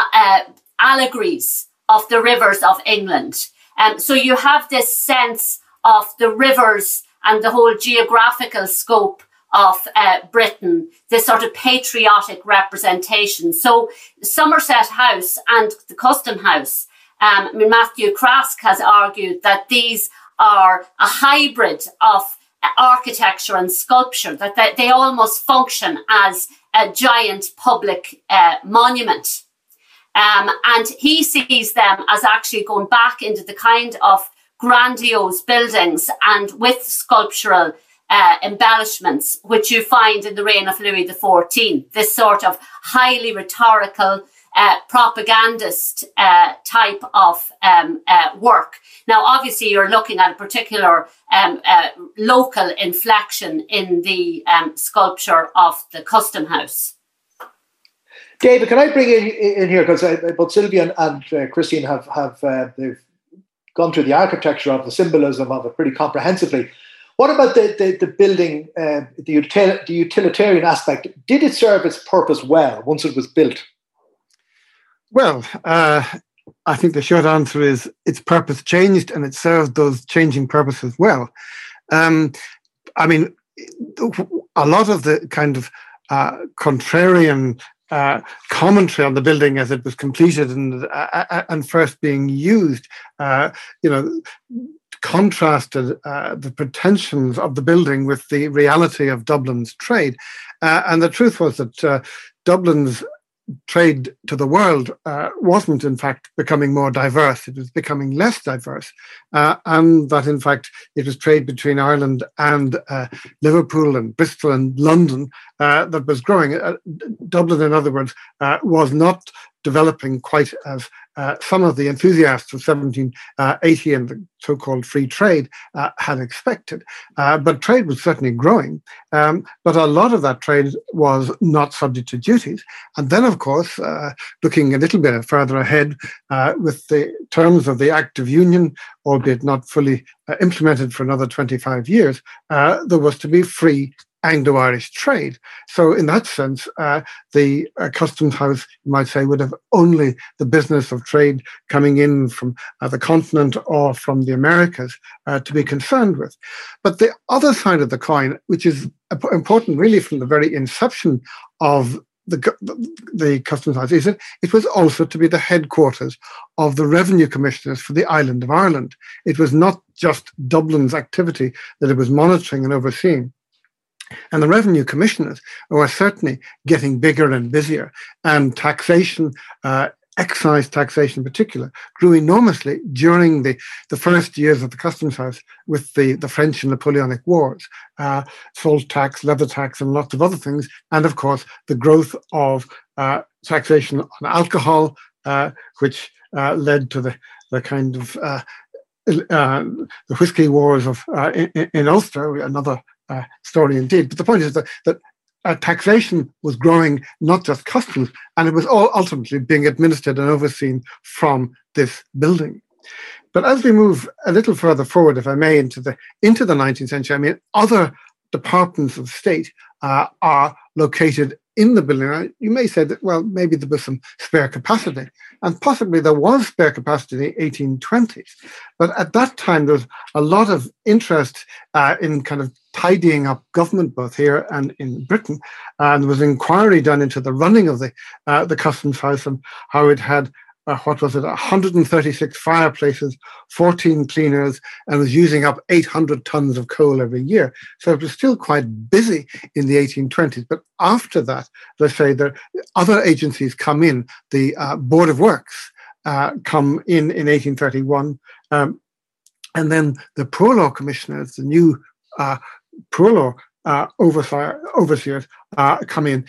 allegories of the rivers of England. So you have this sense of the rivers and the whole geographical scope of Britain, this sort of patriotic representation. So Somerset House and the Custom House, Matthew Krask has argued that these are a hybrid of architecture and sculpture, that they almost function as a giant public monument. And he sees them as actually going back into the kind of grandiose buildings and with sculptural embellishments, which you find in the reign of Louis XIV, this sort of highly rhetorical, propagandist type of work. Now, obviously, you're looking at a particular local inflection in the sculpture of the Custom House. David, can I bring in here, because both Sylvia and Christine have they've gone through the architecture of the symbolism of it pretty comprehensively. What about the building, the utilitarian aspect? Did it serve its purpose well once it was built? Well, I think the short answer is its purpose changed, and it served those changing purposes well. I mean, a lot of the kind of contrarian commentary on the building as it was completed and first being used, contrasted the pretensions of the building with the reality of Dublin's trade. And the truth was that Dublin's trade to the world wasn't, in fact, becoming more diverse. It was becoming less diverse. And that, in fact, it was trade between Ireland and Liverpool and Bristol and London that was growing. Dublin, in other words, was not developing quite as some of the enthusiasts of 1780 and the so-called free trade had expected. But trade was certainly growing. But a lot of that trade was not subject to duties. And then, of course, looking a little bit further ahead with the terms of the Act of Union, albeit not fully implemented for another 25 years, there was to be free Anglo-Irish trade. So in that sense, the Customs House, you might say, would have only the business of trade coming in from the continent or from the Americas to be concerned with. But the other side of the coin, which is important really from the very inception of the Customs House, is that it was also to be the headquarters of the revenue commissioners for the island of Ireland. It was not just Dublin's activity that it was monitoring and overseeing. And the revenue commissioners were certainly getting bigger and busier, and taxation, excise taxation in particular, grew enormously during the first years of the Customs House with the French and Napoleonic Wars, salt tax, leather tax, and lots of other things, and of course the growth of taxation on alcohol, which led to the kind of the whiskey wars of in Ulster, another story indeed. But the point is that taxation was growing, not just customs, and it was all ultimately being administered and overseen from this building. But as we move a little further forward, if I may, into the 19th century, I mean, other departments of state are located in the building. Now, you may say that, well, maybe there was some spare capacity, and possibly there was spare capacity in the 1820s. But at that time, there was a lot of interest in kind of tidying up government, both here and in Britain. And there was an inquiry done into the running of the Customs House and how it had 136 fireplaces, 14 cleaners, and was using up 800 tons of coal every year. So it was still quite busy in the 1820s. But after that, let's say that other agencies come in. The Board of Works come in 1831. And then the Poor Law Commissioners, the new Poor Law overseers come in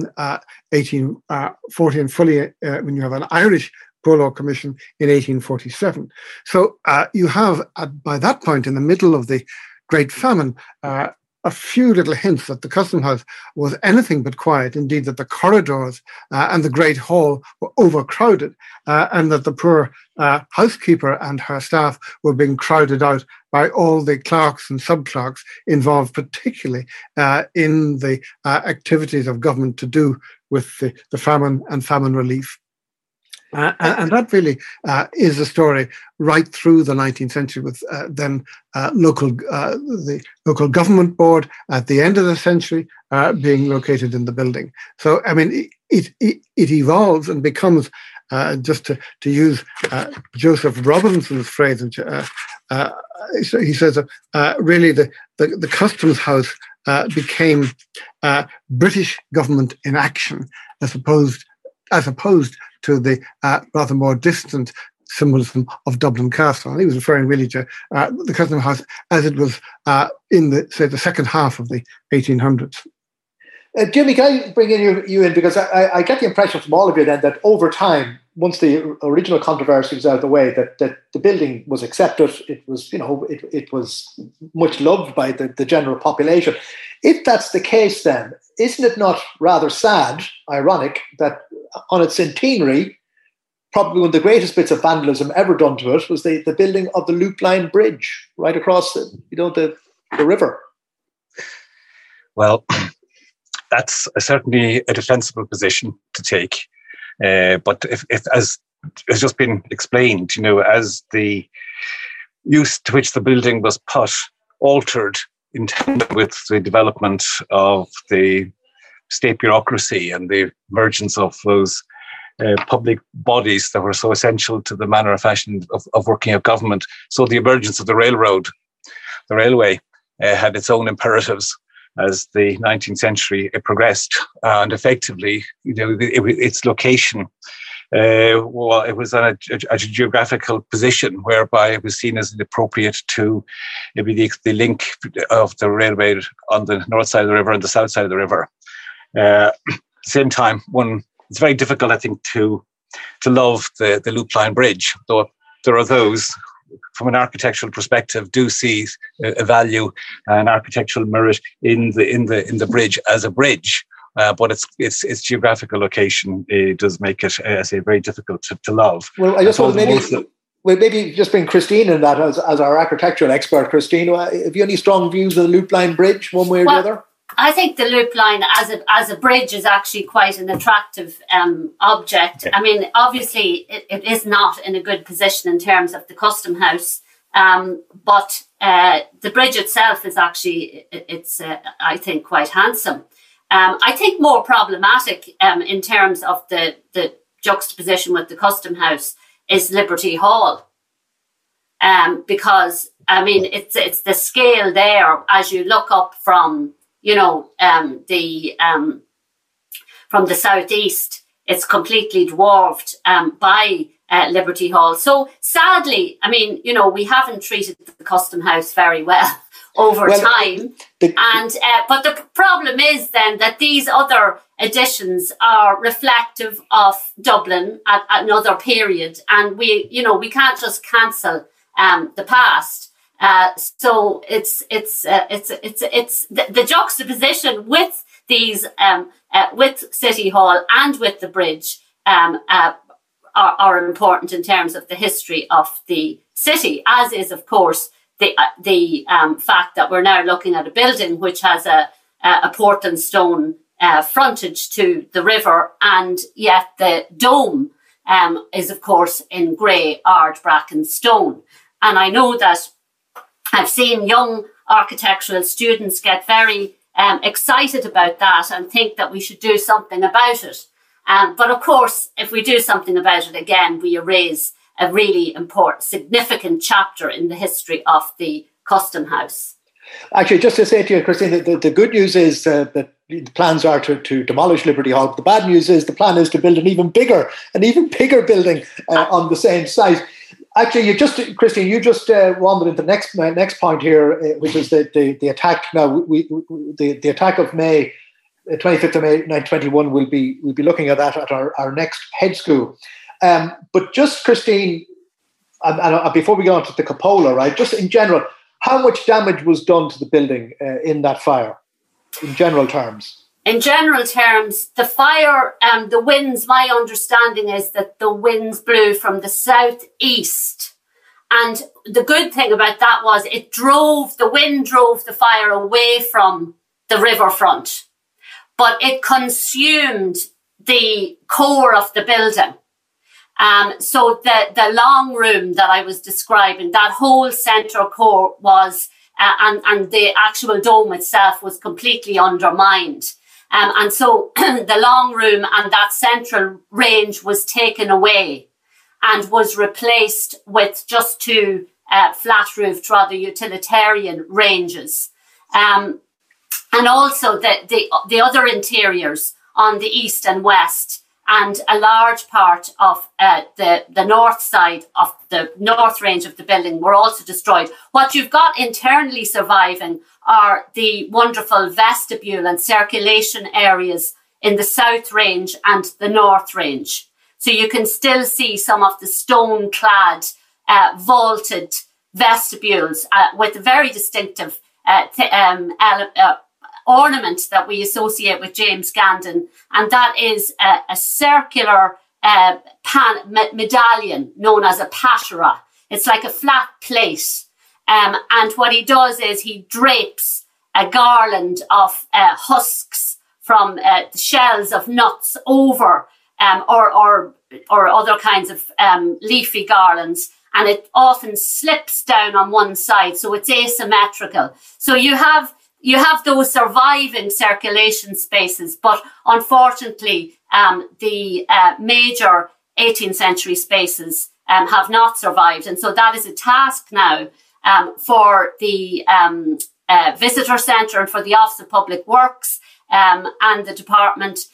1840 and fully when you have an Irish Poor Law Commission in 1847. So you have, by that point, in the middle of the Great Famine, a few little hints that the Custom House was anything but quiet, indeed that the corridors and the Great Hall were overcrowded, and that the poor housekeeper and her staff were being crowded out by all the clerks and sub-clerks involved, particularly in the activities of government to do with the famine and famine relief. And that really is a story right through the 19th century, with the local government board at the end of the century being located in the building. So, I mean, it evolves and becomes, just to use Joseph Robinson's phrase, he says, really the Customs House became British government in action, as opposed to the rather more distant symbolism of Dublin Castle. And he was referring really to the Custom House as it was in the second half of the 1800s. Jimmy, can I bring you in, because I get the impression from all of you then that over time, once the original controversy was out of the way, that the building was accepted. It was, it was much loved by the general population. If that's the case, then isn't it not rather sad, ironic, that on its centenary, probably one of the greatest bits of vandalism ever done to it was the building of the Loop Line Bridge right across the river? Well, that's certainly a defensible position to take. But if as has just been explained, as the use to which the building was put altered in tandem with the development of the state bureaucracy and the emergence of those public bodies that were so essential to the manner of fashion of working of government. So the emergence of the railway had its own imperatives as the 19th century progressed, and effectively, its location, it was on a geographical position whereby it was seen as appropriate to maybe the link of the railway on the north side of the river and the south side of the river. At the same time, it's very difficult, I think, to love the Loop Line Bridge, though there are those, from an architectural perspective, do see a value and architectural merit in the bridge as a bridge, but its geographical location does make it, I say, very difficult to love. Well, I just want maybe just bring Christine in that as our architectural expert. Christine, have you any strong views of the Loop Line Bridge, one way or the other? I think the Loop Line as a bridge is actually quite an attractive object. I mean, obviously, it is not in a good position in terms of the Custom House, but the bridge itself is actually, I think, quite handsome. I think more problematic in terms of the juxtaposition with the Custom House is Liberty Hall, because, I mean, it's the scale there as you look up from from the southeast, it's completely dwarfed by Liberty Hall. So sadly, I mean, we haven't treated the Custom House very well over time. But the problem is then that these other additions are reflective of Dublin at another period, and we can't just cancel the past. So it's the juxtaposition with these with City Hall and with the bridge are important in terms of the history of the city, as is of course the fact that we're now looking at a building which has a Portland stone frontage to the river, and yet the dome is of course in grey Ardbracken stone. And I know that I've seen young architectural students get very excited about that and think that we should do something about it. But of course, if we do something about it, again, we erase a really important, significant chapter in the history of the Custom House. Actually, just to say to you, Christine, the good news is that the plans are to demolish Liberty Hall. But the bad news is the plan is to build an even bigger building on the same site. Actually, Christine, you just wandered into the next point here, which is the attack. Now, the attack of May, 25th of May, 1921. We'll be looking at that at our next head school. But just, Christine, and before we go on to the cupola, right? Just in general, how much damage was done to the building in that fire, in general terms? In general terms, the fire, the winds, my understanding is that the winds blew from the southeast. And the good thing about that was the wind drove the fire away from the riverfront, but it consumed the core of the building. So the long room that I was describing, that whole centre core was, and the actual dome itself was completely undermined. And so the long room and that central range was taken away and was replaced with just two flat-roofed, rather utilitarian ranges. And also the other interiors on the east and west, and a large part of the north side of the north range of the building were also destroyed. What you've got internally surviving are the wonderful vestibule and circulation areas in the south range and the north range. So you can still see some of the stone-clad, vaulted vestibules with a very distinctive ornament that we associate with James Gandon, and that is a circular medallion known as a patera. It's like a flat plate, and what he does is he drapes a garland of husks from the shells of nuts over or other kinds of leafy garlands, and it often slips down on one side, so it's asymmetrical. So you have those surviving circulation spaces, but unfortunately, the major 18th century spaces have not survived. And so that is a task now for the visitor centre and for the Office of Public Works and the department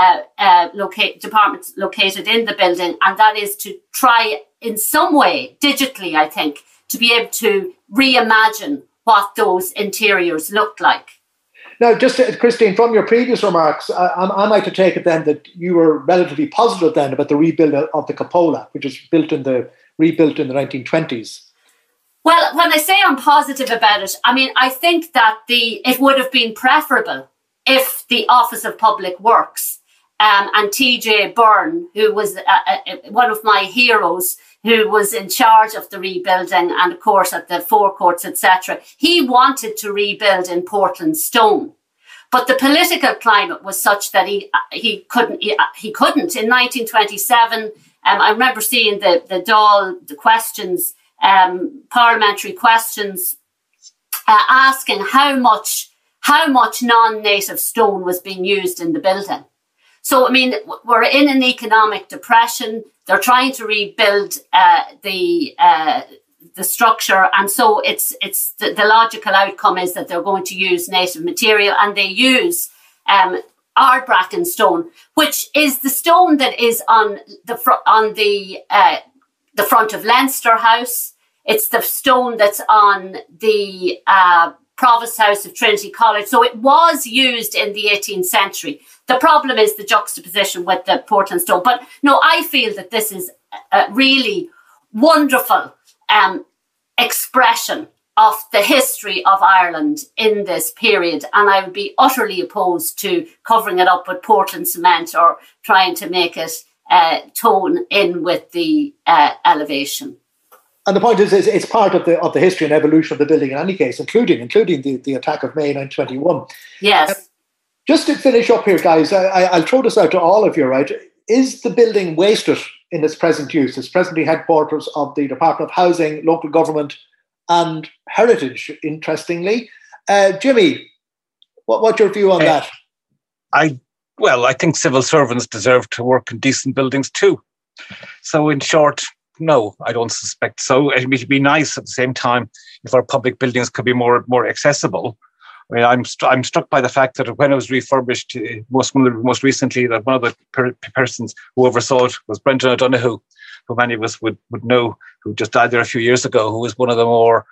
located in the building. And that is to try in some way, digitally, I think, to be able to reimagine what those interiors looked like. Now, just Christine, from your previous remarks, am I to take it then that you were relatively positive then about the rebuild of the cupola, which was rebuilt in the 1920s? Well, when I say I'm positive about it, I mean, I think that it would have been preferable if the Office of Public Works and TJ Byrne, who was one of my heroes, who was in charge of the rebuilding and, of course, at the forecourts, etc., he wanted to rebuild in Portland stone. But the political climate was such that he couldn't. In 1927, I remember seeing the Dáil, the questions, parliamentary questions, asking how much non-native stone was being used in the building. So, I mean, we're in an economic depression. They're trying to rebuild the structure, and so it's the logical outcome is that they're going to use native material, and they use Ardbraccan stone, which is the stone that is on the front of Leinster House. It's the stone that's on the Provost House of Trinity College. So it was used in the 18th century. The problem is the juxtaposition with the Portland stone. But no, I feel that this is a really wonderful expression of the history of Ireland in this period. And I would be utterly opposed to covering it up with Portland cement or trying to make it tone in with the elevation. And the point is it's part of the history and evolution of the building in any case, including the attack of May 1921. Yes. Just to finish up here, guys, I'll throw this out to all of you, right? Is the building wasted in its present use? It's presently headquarters of the Department of Housing, Local Government and Heritage, interestingly. Jimmy, what's your view on that? I think civil servants deserve to work in decent buildings too. So in short, no, I don't suspect so. It would be nice at the same time if our public buildings could be more accessible. I mean, I'm struck by the fact that when it was refurbished, most recently, that one of the persons who oversaw it was Brendan O'Donoghue, who many of us would know, who just died there a few years ago, who was one of the more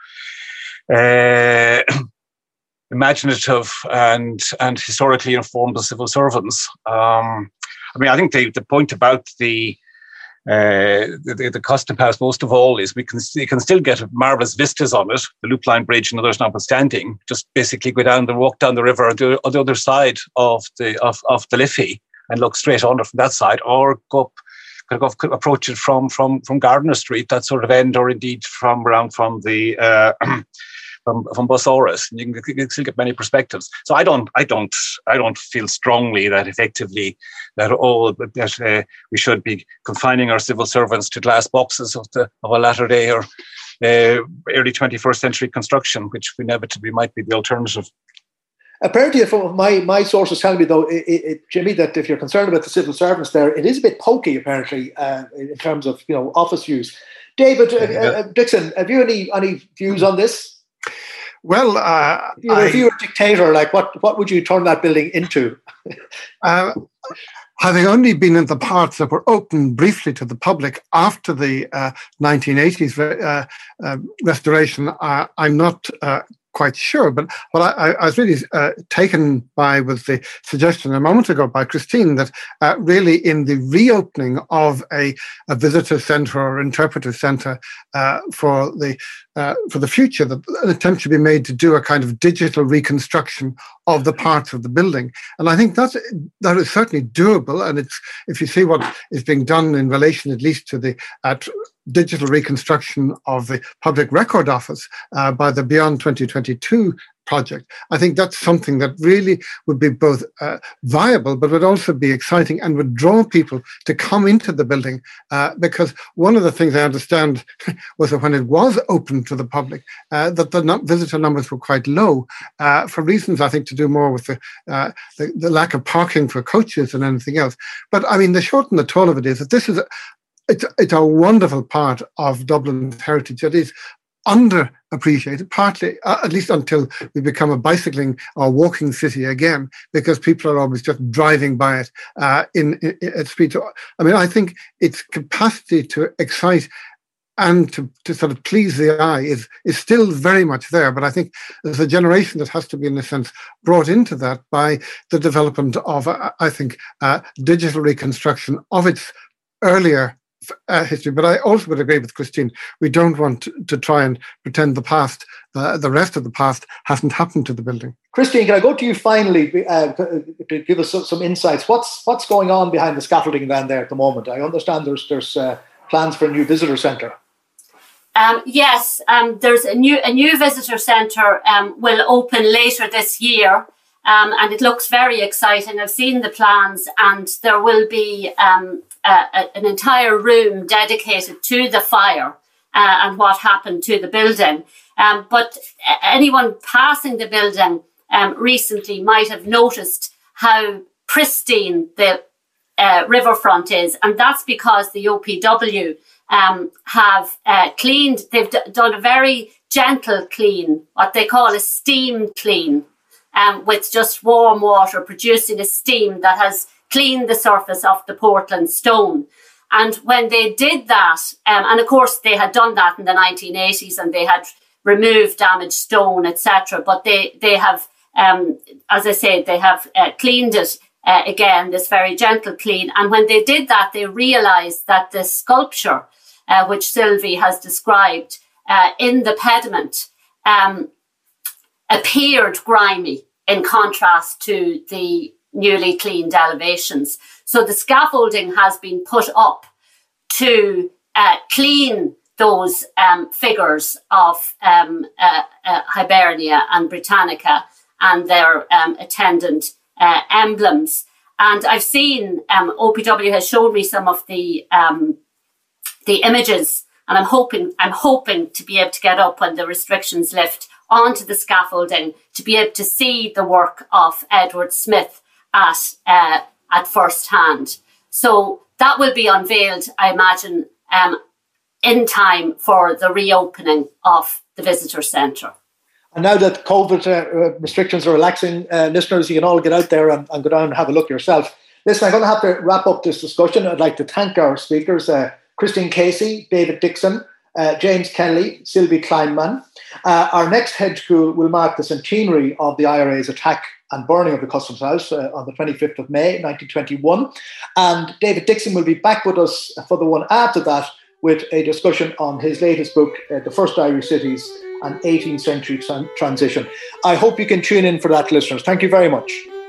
imaginative and historically informed of civil servants. I mean, I think the point about the Custom House, most of all, is you can still get marvellous vistas on it, the Loop Line Bridge and others notwithstanding. Just basically walk down the river on the other side of the Liffey and look straight on it from that side, or approach it from Gardiner Street, that sort of end, or indeed from the Busaurus, and you can still get many perspectives. So I don't feel strongly that effectively that we should be confining our civil servants to glass boxes of a latter day or early 21st century construction, which inevitably might be the alternative. Apparently, from my sources telling me, though, Jimmy, that if you're concerned about the civil servants there, it is a bit pokey, apparently, in terms of office use. David Dixon, have you any views on this? Well, if you were a dictator, like what would you turn that building into? Having only been in the parts that were open briefly to the public after the 1980s restoration, I'm not quite sure. But what I was really taken by was the suggestion a moment ago by Christine that really in the reopening of a visitor centre or interpreter centre for the future, that an attempt should be made to do a kind of digital reconstruction of the parts of the building. And I think that is certainly doable. And it's, if you see what is being done in relation at least to the digital reconstruction of the Public Record Office by the Beyond 2022 project, I think that's something that really would be both viable, but would also be exciting and would draw people to come into the building. Because one of the things I understand was that when it was open to the public, that the visitor numbers were quite low for reasons I think to do more with the lack of parking for coaches than anything else. But I mean, the short and the tall of it is that this is it's a wonderful part of Dublin's heritage. It is underappreciated, partly, at least until we become a bicycling or walking city again, because people are always just driving by it at speed. I mean, I think its capacity to excite and to sort of please the eye is still very much there. But I think there's a generation that has to be, in a sense, brought into that by the development of, I think, digital reconstruction of its earlier history. But I also would agree with Christine. We don't want to try and pretend the past, the rest of the past, hasn't happened to the building. Christine, can I go to you finally to give us some insights? What's going on behind the scaffolding down there at the moment? I understand there's plans for a new visitor centre. Yes, there's a new visitor centre will open later this year. And it looks very exciting. I've seen the plans, and there will be an entire room dedicated to the fire and what happened to the building. But anyone passing the building recently might have noticed how pristine the riverfront is, and that's because the OPW have cleaned. They've done a very gentle clean, what they call a steam clean. With just warm water producing a steam that has cleaned the surface of the Portland stone. And when they did that, and of course they had done that in the 1980s and they had removed damaged stone, etc. But they have, as I said, they have cleaned it again, this very gentle clean. And when they did that, they realised that the sculpture, which Sylvie has described in the pediment, appeared grimy in contrast to the newly cleaned elevations. So the scaffolding has been put up to clean those figures of Hibernia and Britannica and their attendant emblems. And I've seen, OPW has shown me some of the images, and I'm hoping to be able to get up when the restrictions lift onto the scaffolding to be able to see the work of Edward Smith at first hand. So that will be unveiled, I imagine, in time for the reopening of the visitor centre. And now that COVID restrictions are relaxing, listeners, you can all get out there and go down and have a look yourself. Listen, I'm going to have to wrap up this discussion. I'd like to thank our speakers, Christine Casey, David Dixon, James Kenley, Sylvie Kleinman. Our next hedge school will mark the centenary of the IRA's attack and burning of the Customs House on the 25th of May, 1921. And David Dixon will be back with us for the one after that with a discussion on his latest book, The First Irish Cities, an 18th Century Transition. I hope you can tune in for that, listeners. Thank you very much.